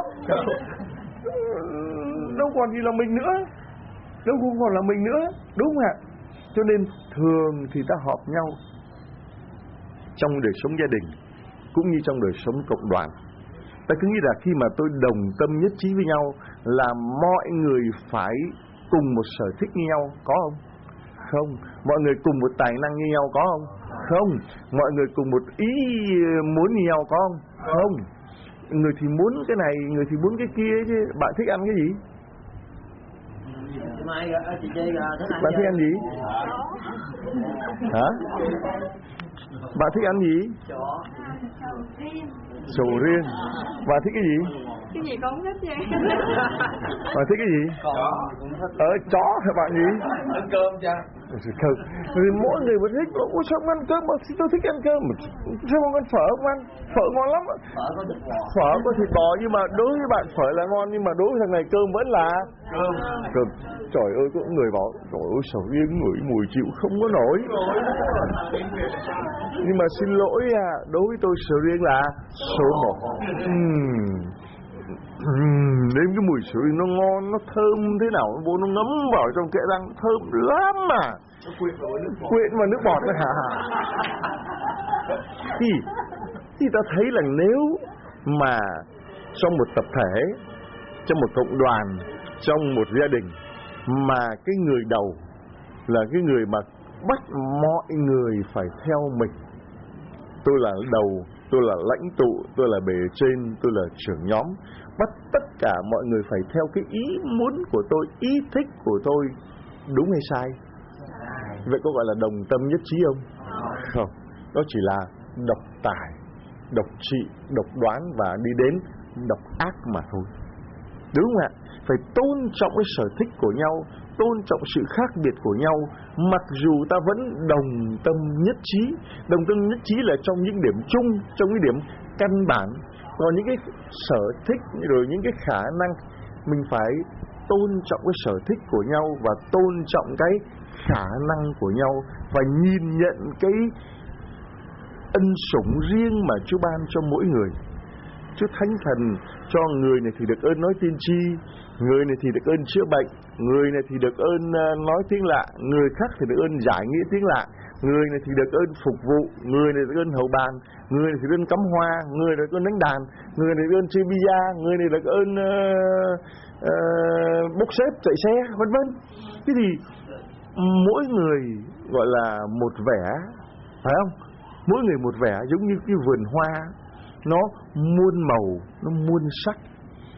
Speaker 3: đâu còn gì là mình nữa, đâu không còn là mình nữa, đúng không ạ? Cho nên thường thì ta họp nhau trong đời sống gia đình cũng như trong đời sống cộng đoàn. Ta cứ nghĩ là khi mà tôi đồng tâm nhất trí với nhau là mọi người phải cùng một sở thích như nhau, có không? Không. Mọi người cùng một tài năng như nhau, có không? Không. Mọi người cùng một ý muốn như nhau, có không? Không. Người thì muốn cái này, người thì muốn cái kia chứ. Bạn thích ăn cái gì? Bạn thích ăn gì? Hả? Bạn thích ăn gì? Sầu riêng. Bạn thích cái gì?
Speaker 4: Cái gì con thích vậy?
Speaker 3: Bạn thích cái gì? Ở chó hả bạn gì?
Speaker 2: Ăn cơm cha.
Speaker 3: Cơm. Vì mỗi người một thích. Ủa sao không ăn cơm mà tôi thích ăn cơm? Sao không ăn phở không ăn? Phở ngon lắm.
Speaker 2: Phở có thịt bò.
Speaker 3: Phở có thịt bò, nhưng mà đối với bạn phở là ngon, nhưng mà đối với thằng này cơm vẫn là
Speaker 2: cơm.
Speaker 3: Cơm. Trời ơi, có người bảo trời ơi sầu riêng ngửi mùi chịu không có nổi. Nhưng mà xin lỗi à, đối với tôi sầu riêng là số một. Uhm. Uhm, nếm cái mùi sầu riêng nó ngon, nó thơm thế nào, nó vô nó ngấm vào trong kẽ răng, thơm lắm mà. Quyện vào nước bọt nữa hả? Thì, thì ta thấy là nếu mà trong một tập thể, trong một cộng đoàn, trong một gia đình, mà cái người đầu là cái người mà bắt mọi người phải theo mình. Tôi là đầu, tôi là lãnh tụ, tôi là bề trên, tôi là trưởng nhóm, bắt tất cả mọi người phải theo cái ý muốn của tôi, ý thích của tôi, đúng hay sai? Vậy có gọi là đồng tâm nhất trí không? Không, đó chỉ là độc tài, độc trị, độc đoán và đi đến độc ác mà thôi. Đúng không ạ? Phải tôn trọng cái sở thích của nhau, tôn trọng sự khác biệt của nhau, mặc dù ta vẫn đồng tâm nhất trí. Đồng tâm nhất trí là trong những điểm chung, trong những điểm căn bản. Còn những cái sở thích rồi những cái khả năng, mình phải tôn trọng cái sở thích của nhau và tôn trọng cái khả năng của nhau, và nhìn nhận cái ân sủng riêng mà Chúa ban cho mỗi người. Chúa Thánh Thần cho người này thì được ơn nói tiên tri, người này thì được ơn chữa bệnh, người này thì được ơn nói tiếng lạ, người khác thì được ơn giải nghĩa tiếng lạ, người này thì được ơn phục vụ, người này được ơn hầu bàn, người này thì được ơn cắm hoa, người này được ơn đánh đàn, người này được ơn chơi bia, người này được ơn uh, uh, bốc xếp, chạy xe, vân vân. Thế thì mỗi người gọi là một vẻ, phải không? Mỗi người một vẻ, giống như cái vườn hoa, nó muôn màu, nó muôn sắc.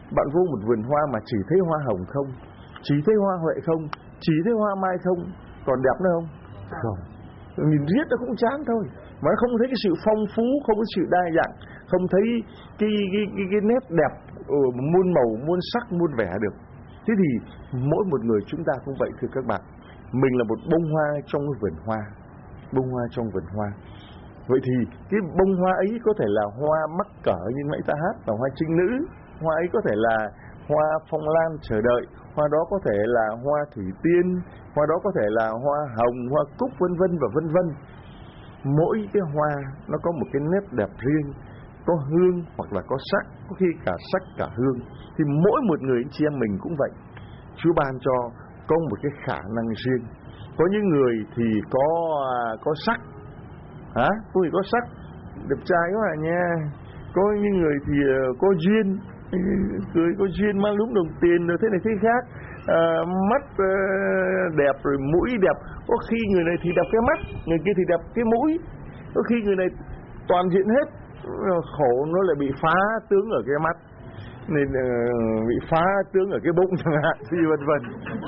Speaker 3: Bạn vô một vườn hoa mà chỉ thấy hoa hồng không, chỉ thấy hoa huệ không, chỉ thấy hoa mai không, còn đẹp nữa không? Không. Nhìn riết nó cũng chán thôi. Mà nó không thấy cái sự phong phú, không có sự đa dạng, không thấy cái, cái, cái, cái nét đẹp muôn màu, muôn sắc, muôn vẻ được. Thế thì mỗi một người chúng ta cũng vậy thưa các bạn. Mình là một bông hoa trong cái vườn hoa, bông hoa trong vườn hoa. Vậy thì cái bông hoa ấy có thể là hoa mắc cỡ như nãy ta hát, là hoa trinh nữ. Hoa ấy có thể là hoa phong lan chờ đợi, hoa đó có thể là hoa thủy tiên, hoa đó có thể là hoa hồng, hoa cúc vân vân và vân vân. Mỗi cái hoa nó có một cái nét đẹp riêng, có hương hoặc là có sắc, có khi cả sắc cả hương. Thì mỗi một người anh chị em mình cũng vậy. Chúa ban cho có một cái khả năng riêng. Có những người thì có có sắc, hả? Có người có sắc, đẹp trai quá à nha. Có những người thì có duyên, cười có duyên mang lúm đồng tiền rồi thế này thế khác, à, mắt à, đẹp rồi mũi đẹp. Có khi người này thì đẹp cái mắt, người kia thì đẹp cái mũi. Có khi người này toàn diện hết, khổ nó lại bị phá tướng ở cái mắt, nên uh, bị phá tướng ở cái bụng chẳng hạn, thì vân vân.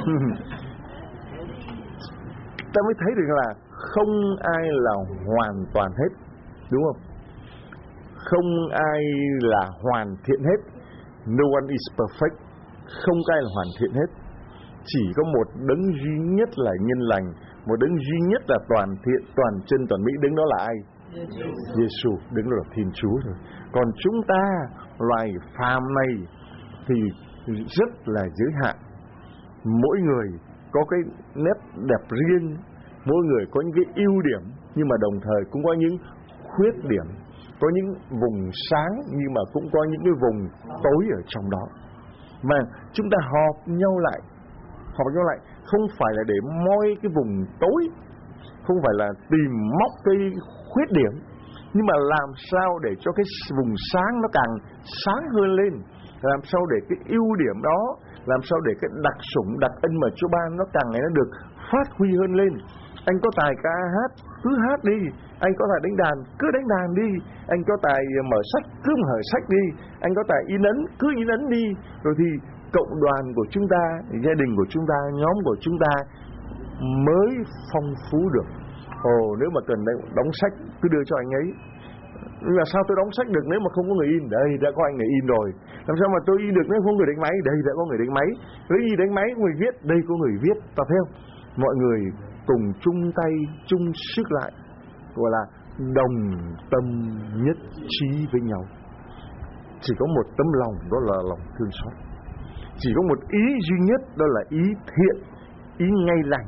Speaker 3: Ta mới thấy được là không ai là hoàn toàn hết, đúng không? Không ai là hoàn thiện hết. No one is perfect. Không ai là hoàn thiện hết. Chỉ có một đấng duy nhất là nhân lành, một đấng duy nhất là toàn thiện, toàn chân, toàn mỹ. Đấng đó là ai? Giê-xu. Đấng đó là Thiên Chúa rồi. Còn chúng ta, loài phàm này thì rất là giới hạn. Mỗi người có cái nét đẹp riêng, mỗi người có những cái ưu điểm, nhưng mà đồng thời cũng có những khuyết điểm. Có những vùng sáng nhưng mà cũng có những cái vùng tối ở trong đó. Mà chúng ta họp nhau lại, họp nhau lại không phải là để moi cái vùng tối, không phải là tìm móc cái khuyết điểm, nhưng mà làm sao để cho cái vùng sáng nó càng sáng hơn lên, làm sao để cái ưu điểm đó, làm sao để cái đặc sủng, đặc ân mà Chúa ban nó càng ngày nó được phát huy hơn lên. Anh có tài ca hát, cứ hát đi. Anh có tài đánh đàn, cứ đánh đàn đi. Anh có tài mở sách, cứ mở sách đi. Anh có tài in ấn, cứ in ấn đi. Rồi thì cộng đoàn của chúng ta, gia đình của chúng ta, nhóm của chúng ta mới phong phú được. Ồ, nếu mà cần đóng sách, cứ đưa cho anh ấy. Nhưng mà sao tôi đóng sách được nếu mà không có người in? Đây, đã có anh người in rồi. Làm sao mà tôi in được nếu không có người đánh máy? Đây, đã có người đánh máy. Lấy gì đánh máy? Người viết, đây có người viết. Ta thấy không? Mọi người cùng chung tay, chung sức lại, gọi là đồng tâm nhất trí với nhau. Chỉ có một tấm lòng, đó là lòng thương xót. Chỉ có một ý duy nhất, đó là ý thiện, ý ngay lành.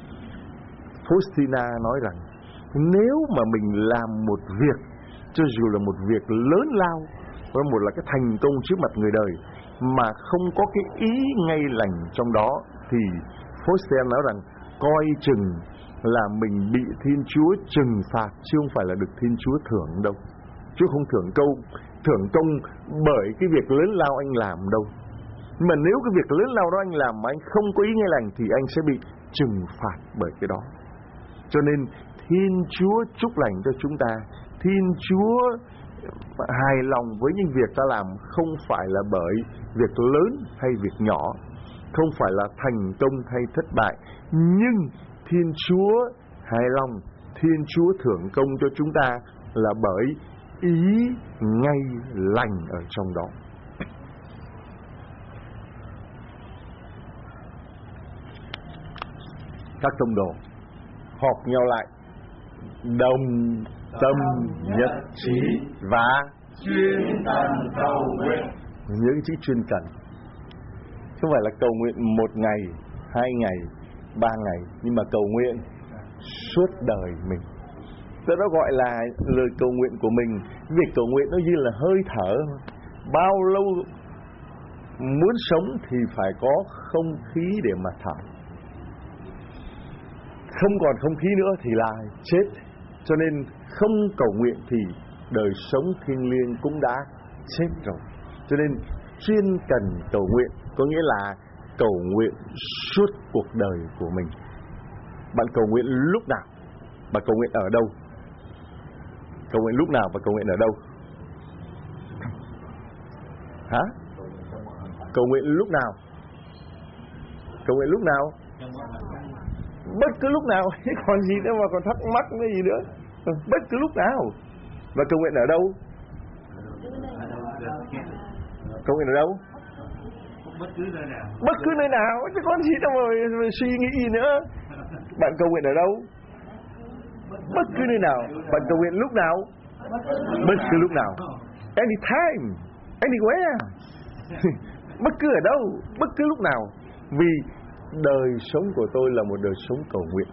Speaker 3: Faustina nói rằng nếu mà mình làm một việc, cho dù là một việc lớn lao, có một là cái thành công trước mặt người đời, mà không có cái ý ngay lành trong đó, thì Faustina nói rằng coi chừng là mình bị Thiên Chúa trừng phạt, chứ không phải là được Thiên Chúa thưởng đâu. Chúa không thưởng công, thưởng công bởi cái việc lớn lao anh làm đâu. Nhưng mà nếu cái việc lớn lao đó anh làm mà anh không có ý nghe lành thì anh sẽ bị trừng phạt bởi cái đó. Cho nên Thiên Chúa chúc lành cho chúng ta. Thiên Chúa hài lòng với những việc ta làm không phải là bởi việc lớn hay việc nhỏ, không phải là thành công hay thất bại, nhưng Thiên Chúa hài lòng, Thiên Chúa thưởng công cho chúng ta là bởi ý ngay lành ở trong đó. Các tông đồ họp nhau lại, đồng tâm nhất trí và
Speaker 2: chuyên cần cầu nguyện.
Speaker 3: Những chữ chuyên cần không phải là cầu nguyện một ngày, hai ngày, ba ngày, nhưng mà cầu nguyện suốt đời mình. Tôi đã gọi là lời cầu nguyện của mình. Việc cầu nguyện nó như là hơi thở. Bao lâu muốn sống thì phải có không khí để mà thở. Không còn không khí nữa thì là chết. Cho nên không cầu nguyện thì đời sống thiêng liêng cũng đã chết rồi. Cho nên chuyên cần cầu nguyện có nghĩa là cầu nguyện suốt cuộc đời của mình. Bạn cầu nguyện lúc nào? Bạn cầu nguyện ở đâu? Cầu nguyện lúc nào và cầu nguyện ở đâu? Hả? Cầu nguyện lúc nào? Cầu nguyện lúc nào? Bất cứ lúc nào. Còn gì nữa mà còn thắc mắc cái gì nữa? Bất cứ lúc nào. Và cầu nguyện ở đâu? Cầu nguyện ở đâu?
Speaker 2: Bất cứ nơi nào.
Speaker 3: Bất cứ nơi nào. Chứ còn gì đâu mà, mà suy nghĩ gì nữa. Bạn cầu nguyện ở đâu? Bất cứ nơi nào. Bạn cầu nguyện lúc nào? Bất cứ lúc nào. Anytime, anywhere. Bất cứ ở đâu, bất cứ lúc nào. Vì đời sống của tôi là một đời sống cầu nguyện.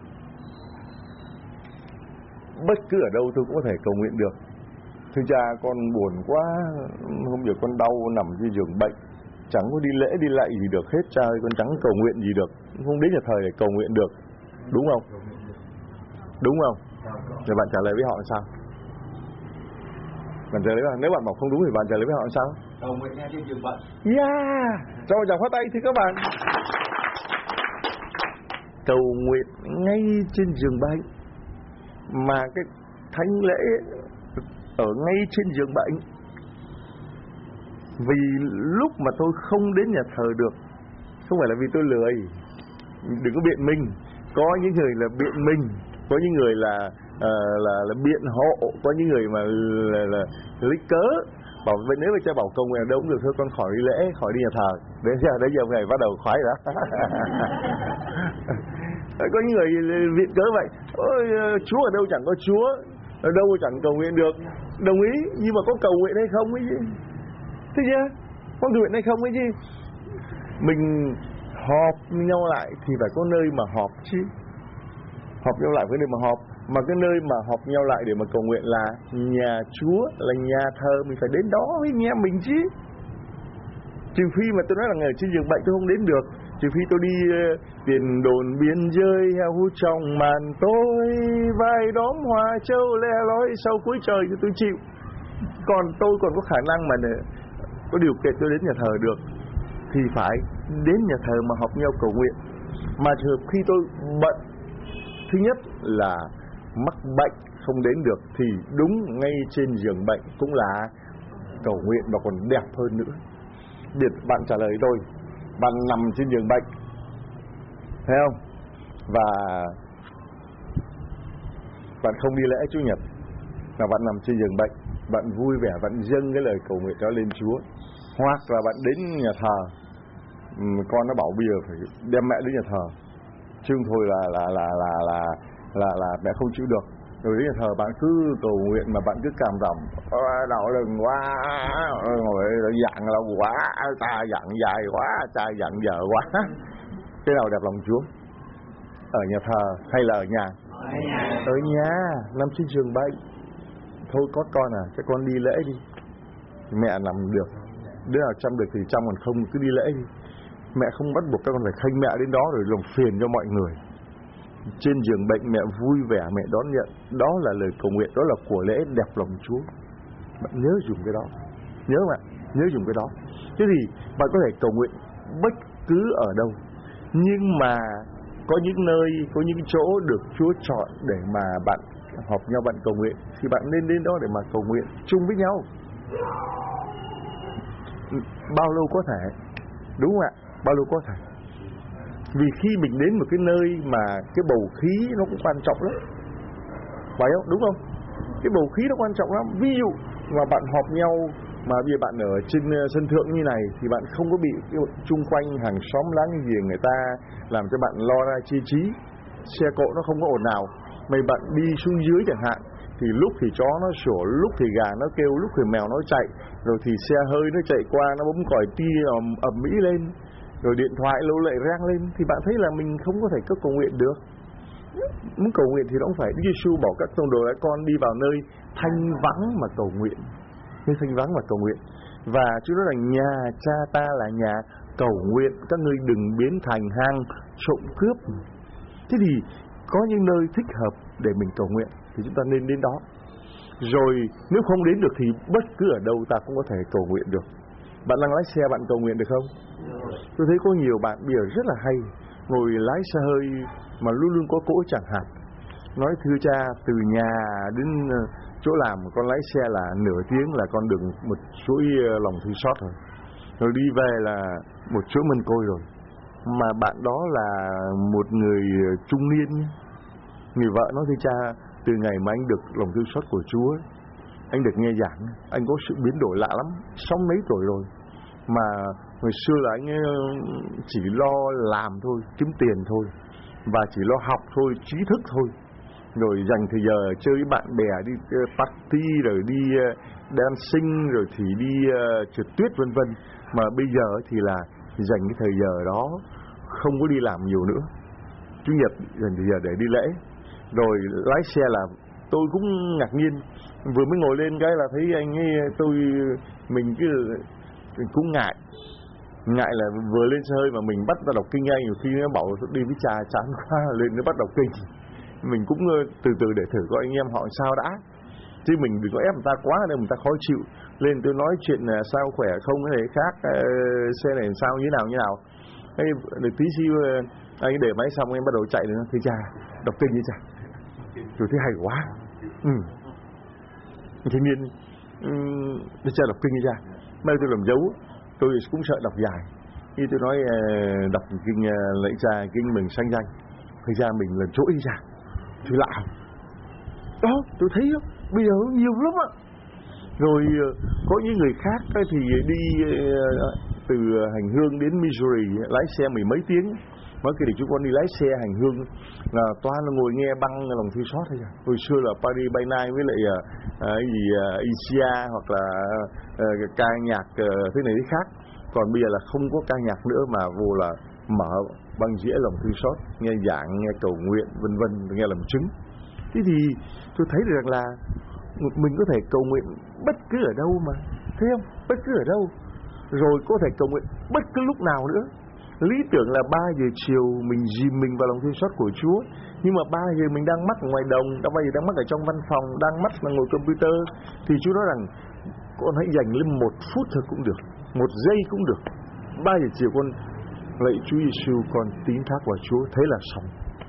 Speaker 3: Bất cứ ở đâu tôi cũng có thể cầu nguyện được. Thưa cha, con buồn quá, hôm giờ con đau nằm trên giường bệnh, chẳng có đi lễ đi lạy gì được hết cha ơi, con chẳng cầu nguyện gì được, không đến nhà thờ để cầu nguyện được. Đúng không? Đúng không? Rồi bạn trả lời với họ làm sao? Bạn trả lời với họ, nếu bạn bảo không đúng thì bạn trả lời với họ làm sao?
Speaker 2: Cầu nguyện ngay trên giường bệnh.
Speaker 3: Yeah, cho chàng phát tay thì các bạn. Cầu nguyện ngay trên giường bệnh. Mà cái thánh lễ ở ngay trên giường bệnh. Vì lúc mà tôi không đến nhà thờ được, không phải là vì tôi lười, đừng có biện minh. Có những người là biện minh, có những người là uh, là, là biện hộ, có những người mà là, là lấy cớ bảo vậy nếu mà cha bảo cầu nguyện ở đâu cũng được, thôi con khỏi đi lễ, khỏi đi nhà thờ. Đấy giờ đấy giờ ngày bắt đầu khoái rồi đó. Có những người viện cớ vậy. Ôi, Chúa ở đâu chẳng có Chúa, ở đâu chẳng cầu nguyện được. Đồng ý, nhưng mà có cầu nguyện hay không ấy chứ. Thế chưa? Có cầu nguyện hay không ấy chứ. Mình họp nhau lại thì phải có nơi mà họp chứ. Họp nhau lại với nơi mà họp. Mà cái nơi mà họp nhau lại để mà cầu nguyện là nhà Chúa, là nhà thờ. Mình phải đến đó với nghe mình chứ. Trừ phi mà tôi nói là ngày trên giường bệnh tôi không đến được, trừ phi tôi đi uh, tiền đồn biên giới heo hút trong màn tối, vai đóm hoa châu le lói sau cuối trời thì tôi chịu. Còn tôi còn có khả năng mà để, có điều kiện tôi đến nhà thờ được thì phải đến nhà thờ mà họp nhau cầu nguyện. Mà trường hợp khi tôi bận, thứ nhất là mắc bệnh không đến được thì đúng ngay trên giường bệnh cũng là cầu nguyện và còn đẹp hơn nữa. Biệt bạn trả lời tôi, bạn nằm trên giường bệnh, thấy không? Và bạn không đi lễ Chủ nhật, mà bạn nằm trên giường bệnh, bạn vui vẻ, bạn dâng cái lời cầu nguyện đó lên Chúa. Hoặc là bạn đến nhà thờ, con nó bảo bây giờ phải đem mẹ đến nhà thờ, chứ thôi là là là là là là, là mẹ không chịu được. Rồi đến nhà thờ bạn cứ cầu nguyện mà bạn cứ cảm động, đau lưng quá, ngồi dặn lâu quá, ta dặn dài quá, ta dặn dở quá. Cái nào đẹp lòng Chúa? Ở nhà thờ hay là ở nhà?
Speaker 2: Ở nhà.
Speaker 3: Ở nhà, nằm trên giường bệnh. Thôi có con à, cho con đi lễ đi. Mẹ nằm được, đứa nào chăm được thì chăm, còn không cứ đi lễ đi. Mẹ không bắt buộc các con phải khênh mẹ đến đó rồi làm phiền cho mọi người. Trên giường bệnh mẹ vui vẻ, mẹ đón nhận. Đó là lời cầu nguyện, đó là của lễ đẹp lòng Chúa. Bạn nhớ dùng cái đó. Nhớ bạn, nhớ dùng cái đó. Thế thì bạn có thể cầu nguyện bất cứ ở đâu. Nhưng mà có những nơi, có những chỗ được Chúa chọn để mà bạn họp nhau bạn cầu nguyện, thì bạn nên đến đó để mà cầu nguyện chung với nhau. Bao lâu có thể. Đúng không ạ? Bao lâu có thể. Vì khi mình đến một cái nơi mà cái bầu khí nó cũng quan trọng lắm, phải không? Đúng không? Cái bầu khí nó quan trọng lắm. Ví dụ mà bạn họp nhau mà bây giờ bạn ở trên sân thượng như này thì bạn không có bị chung quanh hàng xóm láng giềng người ta làm cho bạn lo ra chi trí, xe cộ nó không có ồn nào. Mà bạn đi xuống dưới chẳng hạn thì lúc thì chó nó sủa, lúc thì gà nó kêu, lúc thì mèo nó chạy, rồi thì xe hơi nó chạy qua nó bấm còi tia ầm ầm mỹ lên, rồi điện thoại lâu lại rang lên, thì bạn thấy là mình không có thể có cầu nguyện được. Muốn cầu nguyện thì nó cũng phải Đức Giêsu bảo các tông đồ các con đi vào nơi thanh vắng mà cầu nguyện, nơi thanh vắng mà cầu nguyện. Và Chúa nói là nhà cha ta là nhà cầu nguyện, các ngươi đừng biến thành hang trộm cướp. Thế thì có những nơi thích hợp để mình cầu nguyện thì chúng ta nên đến đó. Rồi nếu không đến được thì bất cứ ở đâu ta cũng có thể cầu nguyện được. Bạn đang lái xe bạn cầu nguyện được không? Tôi thấy có nhiều bạn bây giờ rất là hay, ngồi lái xe hơi mà luôn luôn có cỗ chẳng hạn. Nói thưa cha, từ nhà đến chỗ làm con lái xe là nửa tiếng là con đường một chuỗi lòng thương xót rồi. Rồi đi về là một chỗ mân côi rồi. Mà bạn đó là một người trung niên nhé. Người vợ nói thưa cha, từ ngày mà anh được lòng thương xót của Chúa, anh được nghe giảng, anh có sự biến đổi lạ lắm. Sáu mấy tuổi rồi mà hồi xưa là anh chỉ lo làm thôi, kiếm tiền thôi, và chỉ lo học thôi, trí thức thôi, rồi dành thời giờ chơi với bạn bè, đi party, rồi đi dancing, rồi thì đi trượt tuyết vân vân. Mà bây giờ thì là dành cái thời giờ đó không có đi làm nhiều nữa, Chủ nhật dành thời giờ để đi lễ. Rồi lái xe là tôi cũng ngạc nhiên, vừa mới ngồi lên cái là thấy anh ấy, tôi mình cứ cũng ngại ngại là vừa lên xe hơi mà mình bắt ra đọc kinh anh, nhiều khi nó bảo đi với cha chán quá, lên nó bắt đọc kinh. Mình cũng từ từ để thử coi anh em họ sao đã, chứ mình đừng có ép người ta quá nên người ta khó chịu. Lên tôi nói chuyện là sao khỏe không, cái này khác, xe này sao như nào như nào. Thế để tí xíu anh để máy xong em bắt đầu chạy lên, thưa cha đọc kinh như cha, rồi thấy hay quá. Ừ. Thanh niên để cha đọc kinh như cha. Bây tôi làm dấu, tôi cũng sợ đọc dài. Khi tôi nói đọc kinh lạy cha, kinh mừng sanh danh, thưa cha mình lần chỗ y cha, thì lạ. Đó, tôi thấy bây giờ nhiều lắm ạ. Rồi có những người khác thì đi từ hành hương đến Missouri lái xe mười mấy tiếng. Mới khi thì chúng con đi lái xe hành hương là toàn là ngồi nghe băng lòng thương xót thôi. Hồi xưa là Paris by Night với lại uh, gì uh, Isia hoặc là uh, ca nhạc uh, thế này thế khác. Còn bây giờ là không có ca nhạc nữa mà vô là mở băng đĩa lòng thương xót, nghe giảng, nghe cầu nguyện vân vân, nghe làm chứng. Thế thì tôi thấy được rằng là mình có thể cầu nguyện bất cứ ở đâu mà, thấy không? Bất cứ ở đâu. Rồi có thể cầu nguyện bất cứ lúc nào nữa. Lý tưởng là ba giờ chiều mình dìm mình vào lòng thương xót của Chúa, nhưng mà ba giờ mình đang mắc ở ngoài đồng, đã ba giờ đang mắc ở trong văn phòng, đang mắc là ngồi computer, thì Chúa nói rằng con hãy dành lên một phút thôi cũng được, một giây cũng được. Ba giờ chiều con lạy Chúa Giêsu, con tín thác vào Chúa, thế là xong.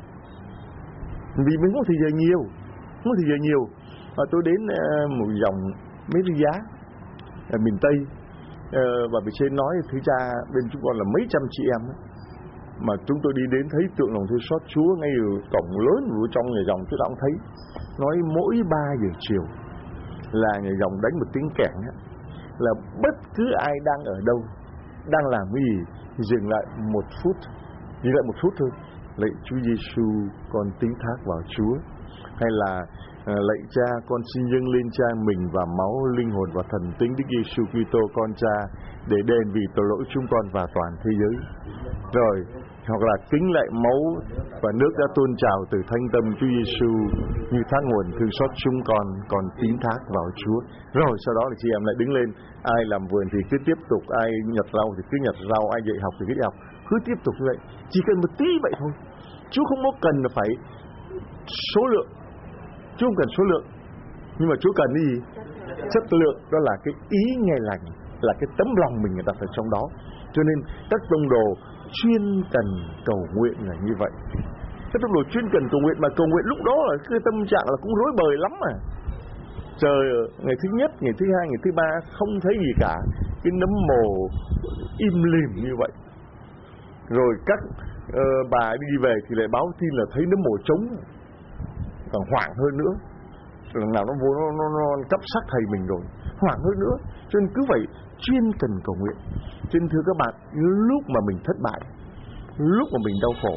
Speaker 3: Vì mình không có thời giờ nhiều, không có thời giờ nhiều. Và tôi đến uh, một dòng mấy cái giá ở miền Tây. Uh, và bị trên nói thứ cha bên chúng con là mấy trăm chị em ấy, mà chúng tôi đi đến thấy tượng lòng thương xót Chúa ngay ở cổng lớn ở trong nhà dòng, chúng ta cũng thấy nói mỗi ba giờ chiều là nhà dòng đánh một tiếng kẻng ấy, là bất cứ ai đang ở đâu, đang làm cái gì, dừng lại một phút, dừng lại một phút thôi, lạy Chúa Giêsu, con tín thác vào Chúa, hay là À, lạy cha, con xin dâng lên cha mình và máu, linh hồn và thần tính Đức Giêsu Kitô con cha để đền vì tội lỗi chúng con và toàn thế giới. Rồi, hoặc là kính lạy máu và nước đã tuôn trào từ thánh tâm Chúa Giêsu như thác nguồn thương xót chúng con, còn tín thác vào Chúa. Rồi sau đó thì chị em lại đứng lên, ai làm vườn thì cứ tiếp tục, ai nhặt rau thì cứ nhặt rau, ai dạy học thì cứ dạy học, cứ tiếp tục như vậy. Chỉ cần một tí vậy thôi. Chúa không có cần là phải số lượng, Chúa không cần số lượng, nhưng mà Chúa cần cái gì? Chất lượng, đó là cái ý nghe lành, là cái tấm lòng mình người đặt ở trong đó. Cho nên các tông đồ chuyên cần cầu nguyện là như vậy. Các tông đồ chuyên cần cầu nguyện, mà cầu nguyện lúc đó là cái tâm trạng là cũng rối bời lắm mà. Trời, ngày thứ nhất, ngày thứ hai, ngày thứ ba không thấy gì cả, cái nấm mồ im lìm như vậy. Rồi các uh, bà đi về thì lại báo tin là thấy nấm mồ trống, còn hoảng hơn nữa. Lần nào nó vô nó, nó, nó cấp sát thầy mình rồi, hoảng hơn nữa. Cho nên cứ phải chuyên cần cầu nguyện. Cho nên thưa các bạn, lúc mà mình thất bại, lúc mà mình đau khổ,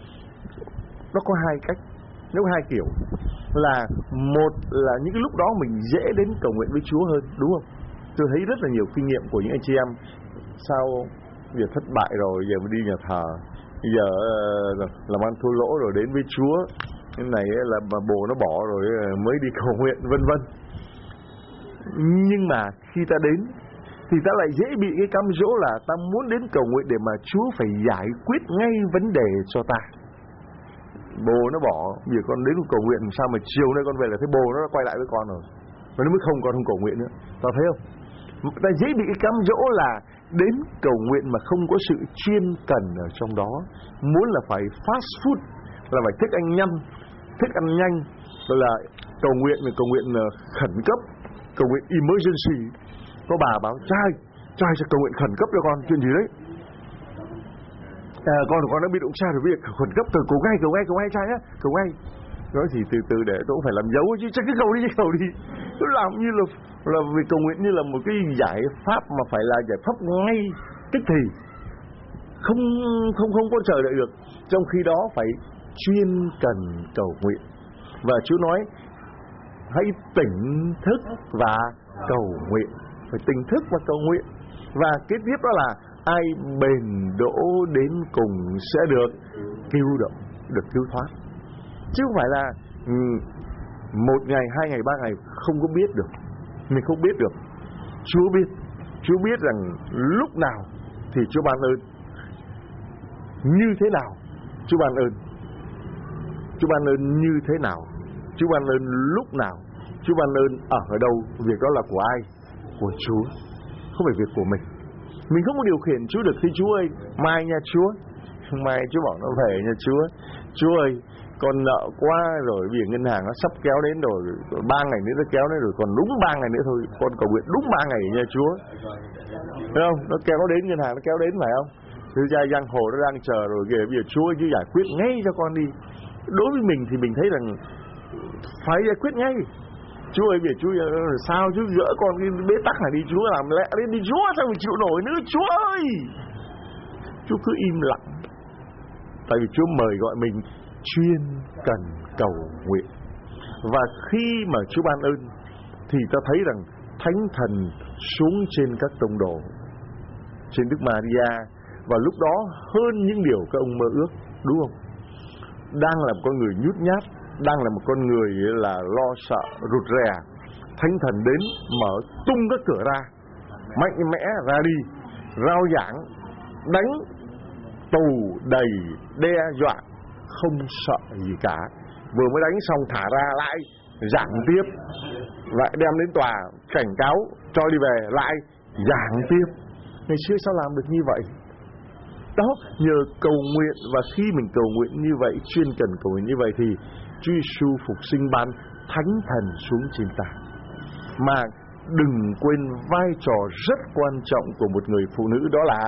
Speaker 3: nó có hai cách, nó có hai kiểu. Là một là những cái lúc đó mình dễ đến cầu nguyện với Chúa hơn, đúng không? Tôi thấy rất là nhiều kinh nghiệm của những anh chị em. Sao giờ thất bại rồi, giờ mới đi nhà thờ, giờ uh, làm ăn thua lỗ rồi đến với Chúa, cái này là mà bồ nó bỏ rồi mới đi cầu nguyện vân vân. Nhưng mà khi ta đến thì ta lại dễ bị cái cám dỗ là ta muốn đến cầu nguyện để mà Chúa phải giải quyết ngay vấn đề cho ta. Bồ nó bỏ, bây giờ con đến cầu nguyện sao mà chiều nay con về là thấy bồ nó đã quay lại với con rồi, và nó mới không còn không cầu nguyện nữa. Ta thấy không? Ta dễ bị cái cám dỗ là đến cầu nguyện mà không có sự chuyên cần ở trong đó, muốn là phải fast food, là phải thích ăn nhanh, thích ăn nhanh, rồi là cầu nguyện là cầu nguyện khẩn cấp, cầu nguyện emergency. Có bà báo trai Trai sẽ cầu nguyện khẩn cấp cho con. Chuyện gì đấy? À, con của con đã bị đụng xe rồi, việc khẩn cấp, từ cầu ngay, cầu ngay, cầu ngay trai nhá, cầu ngay. Nói thì từ từ để tôi cũng phải làm dấu chứ, chắc cứ cầu đi, chứ cầu đi. Tôi làm như là là việc cầu nguyện như là một cái giải pháp mà phải là giải pháp ngay tức thì, không không không có chờ đợi được. Trong khi đó phải chuyên cần cầu nguyện. Và Chúa nói hãy tỉnh thức và cầu nguyện, phải tỉnh thức và cầu nguyện. Và kế tiếp đó là ai bền đỗ đến cùng sẽ được cứu độ, được cứu thoát. Chứ không phải là một ngày, hai ngày, ba ngày không có biết được. Mình không biết được. Chúa biết. Chúa biết rằng lúc nào thì Chúa ban ơn, như thế nào Chúa ban ơn. Chúa ban ơn như thế nào, Chúa ban ơn lúc nào, Chúa ban ơn ở đâu. Việc đó là của ai? Của Chúa, không phải việc của mình. Mình không có điều khiển Chúa được. Thì Chúa ơi, mai nha Chúa, mai Chúa bảo nó về nha Chúa. Chúa ơi, con nợ quá rồi, vì ngân hàng nó sắp kéo đến rồi, ba ngày nữa nó kéo đến rồi, còn đúng ba ngày nữa thôi, con cầu nguyện đúng ba ngày nha Chúa. Thấy không? Nó kéo đến, ngân hàng nó kéo đến, phải không? Thứ ra giang hồ nó đang chờ rồi kìa, bây giờ Chúa chứ giải quyết ngay cho con đi. Đối với mình thì mình thấy rằng phải giải quyết ngay. Chúa ơi, bây giờ Chúa sao chứ, gỡ con cái bế tắc này đi Chúa, làm lẽ lên đi Chúa, sao mình chịu nổi nữa Chúa ơi. Chúa cứ im lặng, tại vì Chúa mời gọi mình chuyên cần cầu nguyện. Và khi mà Chúa ban ơn thì ta thấy rằng Thánh Thần xuống trên các tông đồ, trên Đức Maria, và lúc đó hơn những điều các ông mơ ước, đúng không? Đang là một con người nhút nhát, đang là một con người là lo sợ, rụt rè, Thánh Thần đến mở tung các cửa ra, mạnh mẽ ra đi, rao giảng, đánh, tù, đày, đe dọa, không sợ gì cả. Vừa mới đánh xong thả ra lại giảng tiếp, lại đem đến tòa cảnh cáo cho đi về, lại giảng tiếp. Ngày xưa sao làm được như vậy? Đó, nhờ cầu nguyện. Và khi mình cầu nguyện như vậy, chuyên cần cầu nguyện như vậy, thì Chúa Giêsu phục sinh ban Thánh Thần xuống trên ta. Mà đừng quên vai trò rất quan trọng của một người phụ nữ, đó là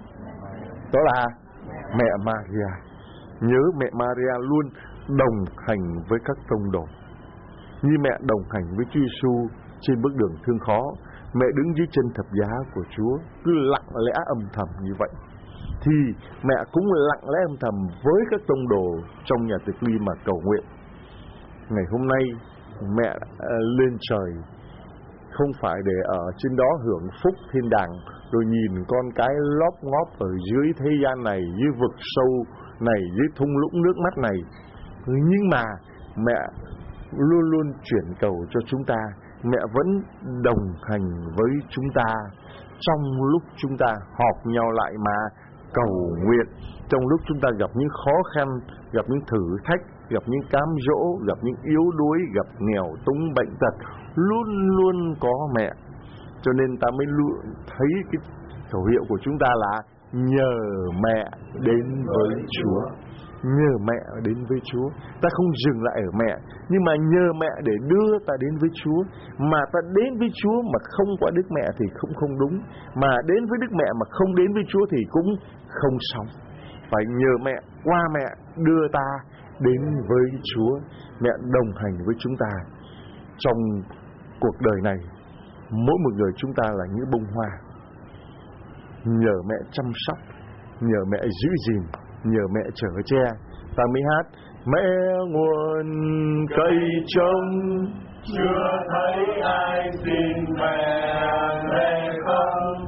Speaker 3: đó là mẹ Maria. Nhớ mẹ Maria luôn đồng hành với các tông đồ, như mẹ đồng hành với Chúa Giêsu trên bước đường thương khó. Mẹ đứng dưới chân thập giá của Chúa, cứ lặng lẽ âm thầm như vậy, thì mẹ cũng lặng lẽ âm thầm với các tông đồ trong nhà tiệc ly mà cầu nguyện. Ngày hôm nay mẹ lên trời không phải để ở trên đó hưởng phúc thiên đàng, rồi nhìn con cái lóp ngóp ở dưới thế gian này, dưới vực sâu này, dưới thung lũng nước mắt này. Nhưng mà mẹ luôn luôn chuyển cầu cho chúng ta. Mẹ vẫn đồng hành với chúng ta trong lúc chúng ta họp nhau lại mà cầu nguyện, trong lúc chúng ta gặp những khó khăn, gặp những thử thách, gặp những cám dỗ, gặp những yếu đuối, gặp nghèo túng bệnh tật, luôn luôn có mẹ. Cho nên ta mới luôn thấy cái khẩu hiệu của chúng ta là nhờ mẹ đến với Chúa. Nhờ mẹ đến với Chúa. Ta không dừng lại ở mẹ, nhưng mà nhờ mẹ để đưa ta đến với Chúa. Mà ta đến với Chúa mà không qua Đức Mẹ thì cũng không đúng, mà đến với Đức Mẹ mà không đến với Chúa thì cũng không xong. Phải nhờ mẹ, qua mẹ đưa ta đến với Chúa. Mẹ đồng hành với chúng ta trong cuộc đời này. Mỗi một người chúng ta là những bông hoa, nhờ mẹ chăm sóc, nhờ mẹ giữ gìn, nhờ mẹ chở che. Ta mới hát mẹ nguồn cây trồng,
Speaker 2: chưa thấy ai xin mẹ mẹ không.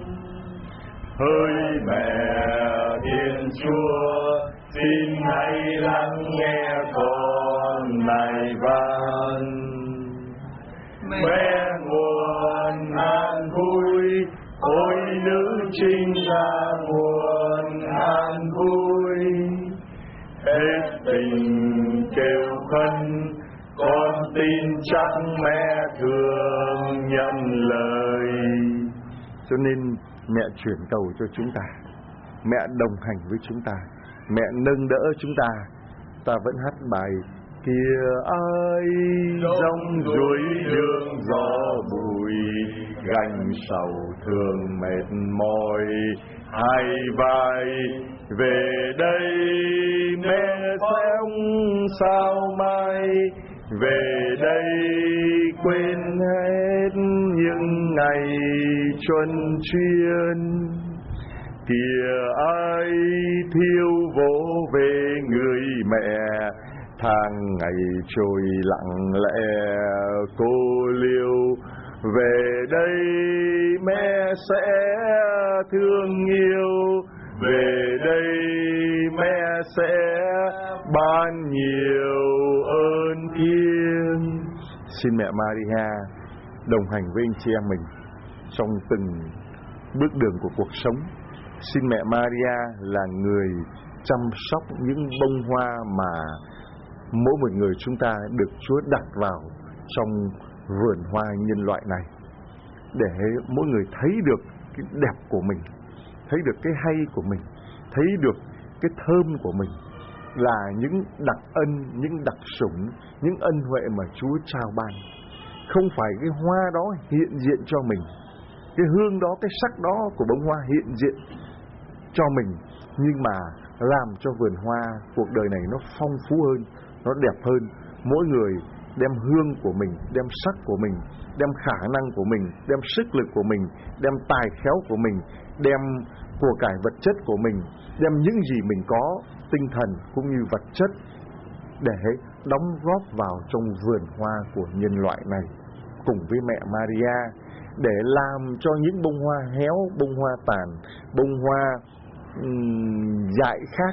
Speaker 2: Hỡi mẹ Thiên Chúa, xin hãy lắng nghe con này van. Mẹ nguồn an vui, ôi nữ trinh là nguồn an vui. Hết tình kêu khấn, con tin chắc mẹ thương nhận lời.
Speaker 3: Cho nên mẹ chuyển cầu cho chúng ta, mẹ đồng hành với chúng ta, mẹ nâng đỡ chúng ta. Ta vẫn hát bài Kìa ai rong ruổi đường gió bụi, gánh sầu thương mệt mỏi hai vai. Về đây mẹ sống sao mai, về đây quên hết những ngày chuân chuyên. Kìa ai thiêu vỗ về người mẹ, tháng ngày trôi lặng lẽ cô liêu. Về đây mẹ sẽ thương yêu, về đây mẹ sẽ ban nhiều ơn thiêng. Xin mẹ Maria đồng hành với anh chị em mình trong từng bước đường của cuộc sống. Xin mẹ Maria là người chăm sóc những bông hoa mà mỗi một người chúng ta được Chúa đặt vào trong vườn hoa nhân loại này, để mỗi người thấy được cái đẹp của mình, thấy được cái hay của mình, thấy được cái thơm của mình, là những đặc ân, những đặc sủng, những ân huệ mà Chúa trao ban. Không phải cái hoa đó hiện diện cho mình, cái hương đó, cái sắc đó của bông hoa hiện diện cho mình, nhưng mà làm cho vườn hoa cuộc đời này nó phong phú hơn, nó đẹp hơn. Mỗi người đem hương của mình, đem sắc của mình, đem khả năng của mình, đem sức lực của mình, đem tài khéo của mình, đem của cải vật chất của mình, đem những gì mình có, tinh thần cũng như vật chất, để đóng góp vào trong vườn hoa của nhân loại này cùng với mẹ Maria, để làm cho những bông hoa héo, bông hoa tàn, bông hoa um, dại khác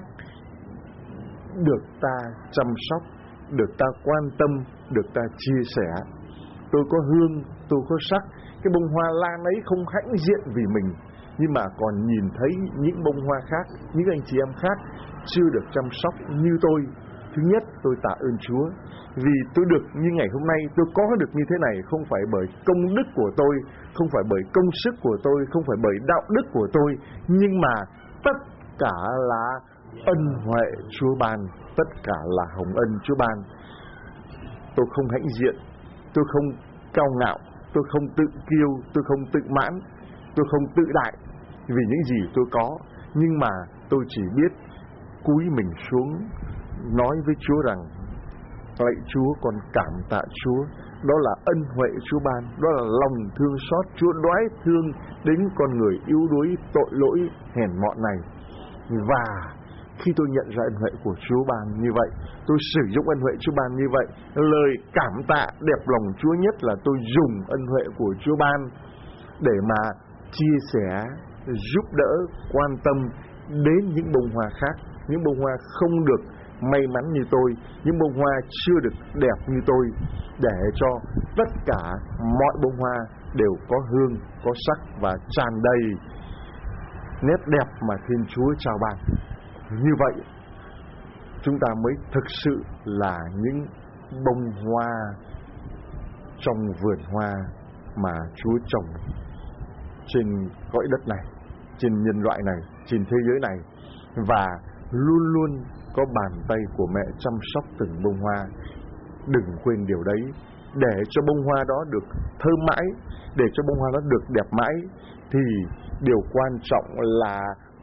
Speaker 3: được ta chăm sóc, được ta quan tâm, được ta chia sẻ. Tôi có hương, tôi có sắc. Cái bông hoa lan ấy không hãnh diện vì mình, nhưng mà còn nhìn thấy những bông hoa khác, những anh chị em khác chưa được chăm sóc như tôi. Thứ nhất, tôi tạ ơn Chúa vì tôi được như ngày hôm nay, tôi có được như thế này không phải bởi công đức của tôi, không phải bởi công sức của tôi, không phải bởi đạo đức của tôi, nhưng mà tất cả là ân huệ Chúa ban, tất cả là hồng ân Chúa ban. Tôi không hãnh diện, tôi không cao ngạo, tôi không tự kiêu, tôi không tự mãn, tôi không tự đại vì những gì tôi có, nhưng mà tôi chỉ biết cúi mình xuống nói với Chúa rằng: lạy Chúa, con cảm tạ Chúa. Đó là ân huệ Chúa ban, đó là lòng thương xót Chúa đoái thương đến con người yếu đuối, tội lỗi, hèn mọn này. Và khi tôi nhận ra ân huệ của Chúa ban như vậy, tôi sử dụng ân huệ Chúa ban như vậy, lời cảm tạ đẹp lòng Chúa nhất là tôi dùng ân huệ của Chúa ban để mà chia sẻ, giúp đỡ, quan tâm đến những bông hoa khác, những bông hoa không được may mắn như tôi, những bông hoa chưa được đẹp như tôi, để cho tất cả mọi bông hoa đều có hương, có sắc và tràn đầy nét đẹp mà Thiên Chúa trao ban. Như vậy chúng ta mới thực sự là những bông hoa trong vườn hoa mà Chúa trồng trên cõi đất này, trên nhân loại này, trên thế giới này, và luôn luôn có bàn tay của mẹ chăm sóc từng bông hoa. Đừng quên điều đấy, để cho bông hoa đó được thơm mãi, để cho bông hoa đó được đẹp mãi, thì điều quan trọng là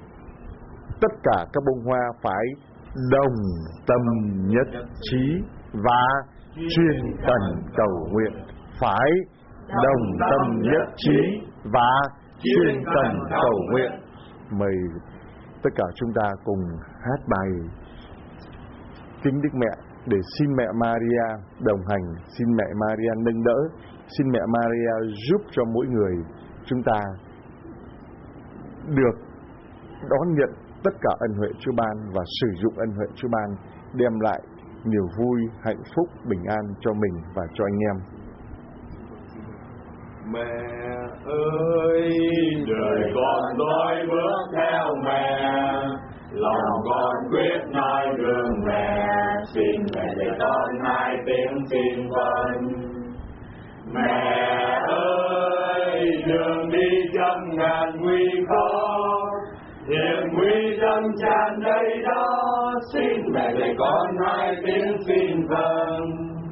Speaker 3: tất cả các bông hoa phải đồng tâm nhất trí và chuyên cần cầu nguyện. Phải đồng tâm nhất trí và chuyên cần cầu nguyện. Mời tất cả chúng ta cùng hát bài Kính Đức Mẹ để xin mẹ Maria đồng hành, xin mẹ Maria nâng đỡ, xin mẹ Maria giúp cho mỗi người chúng ta được đón nhận tất cả ân huệ Chúa ban và sử dụng ân huệ Chúa ban đem lại niềm vui, hạnh phúc, bình an cho mình và cho anh em.
Speaker 2: Mẹ ơi, đời con đôi bước theo mẹ, lòng con quyết nói gương mẹ, xin mẹ để con hai tiếng xin vâng. Mẹ ơi, đường đi trăm ngàn nguy khó, hiểm nguy tâm tràn đầy đó, xin mẹ dạy con hai tiếng xin vâng.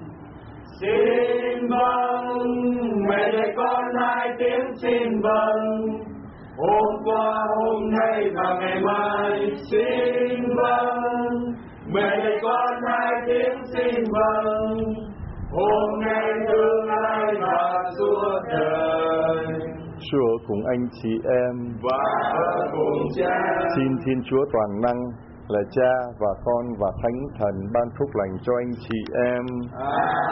Speaker 2: Xin vâng, mẹ dạy con hai tiếng xin vâng. Hôm qua, hôm nay và ngày mai xin vâng. Mẹ dạy con hai tiếng xin vâng. Hôm nay tương lai và suốt đời.
Speaker 1: Chúa cùng anh chị em
Speaker 2: và cùng Cha.
Speaker 1: Xin Thiên Chúa toàn năng là Cha và Con và Thánh Thần ban phúc lành cho anh chị em.
Speaker 2: Amen.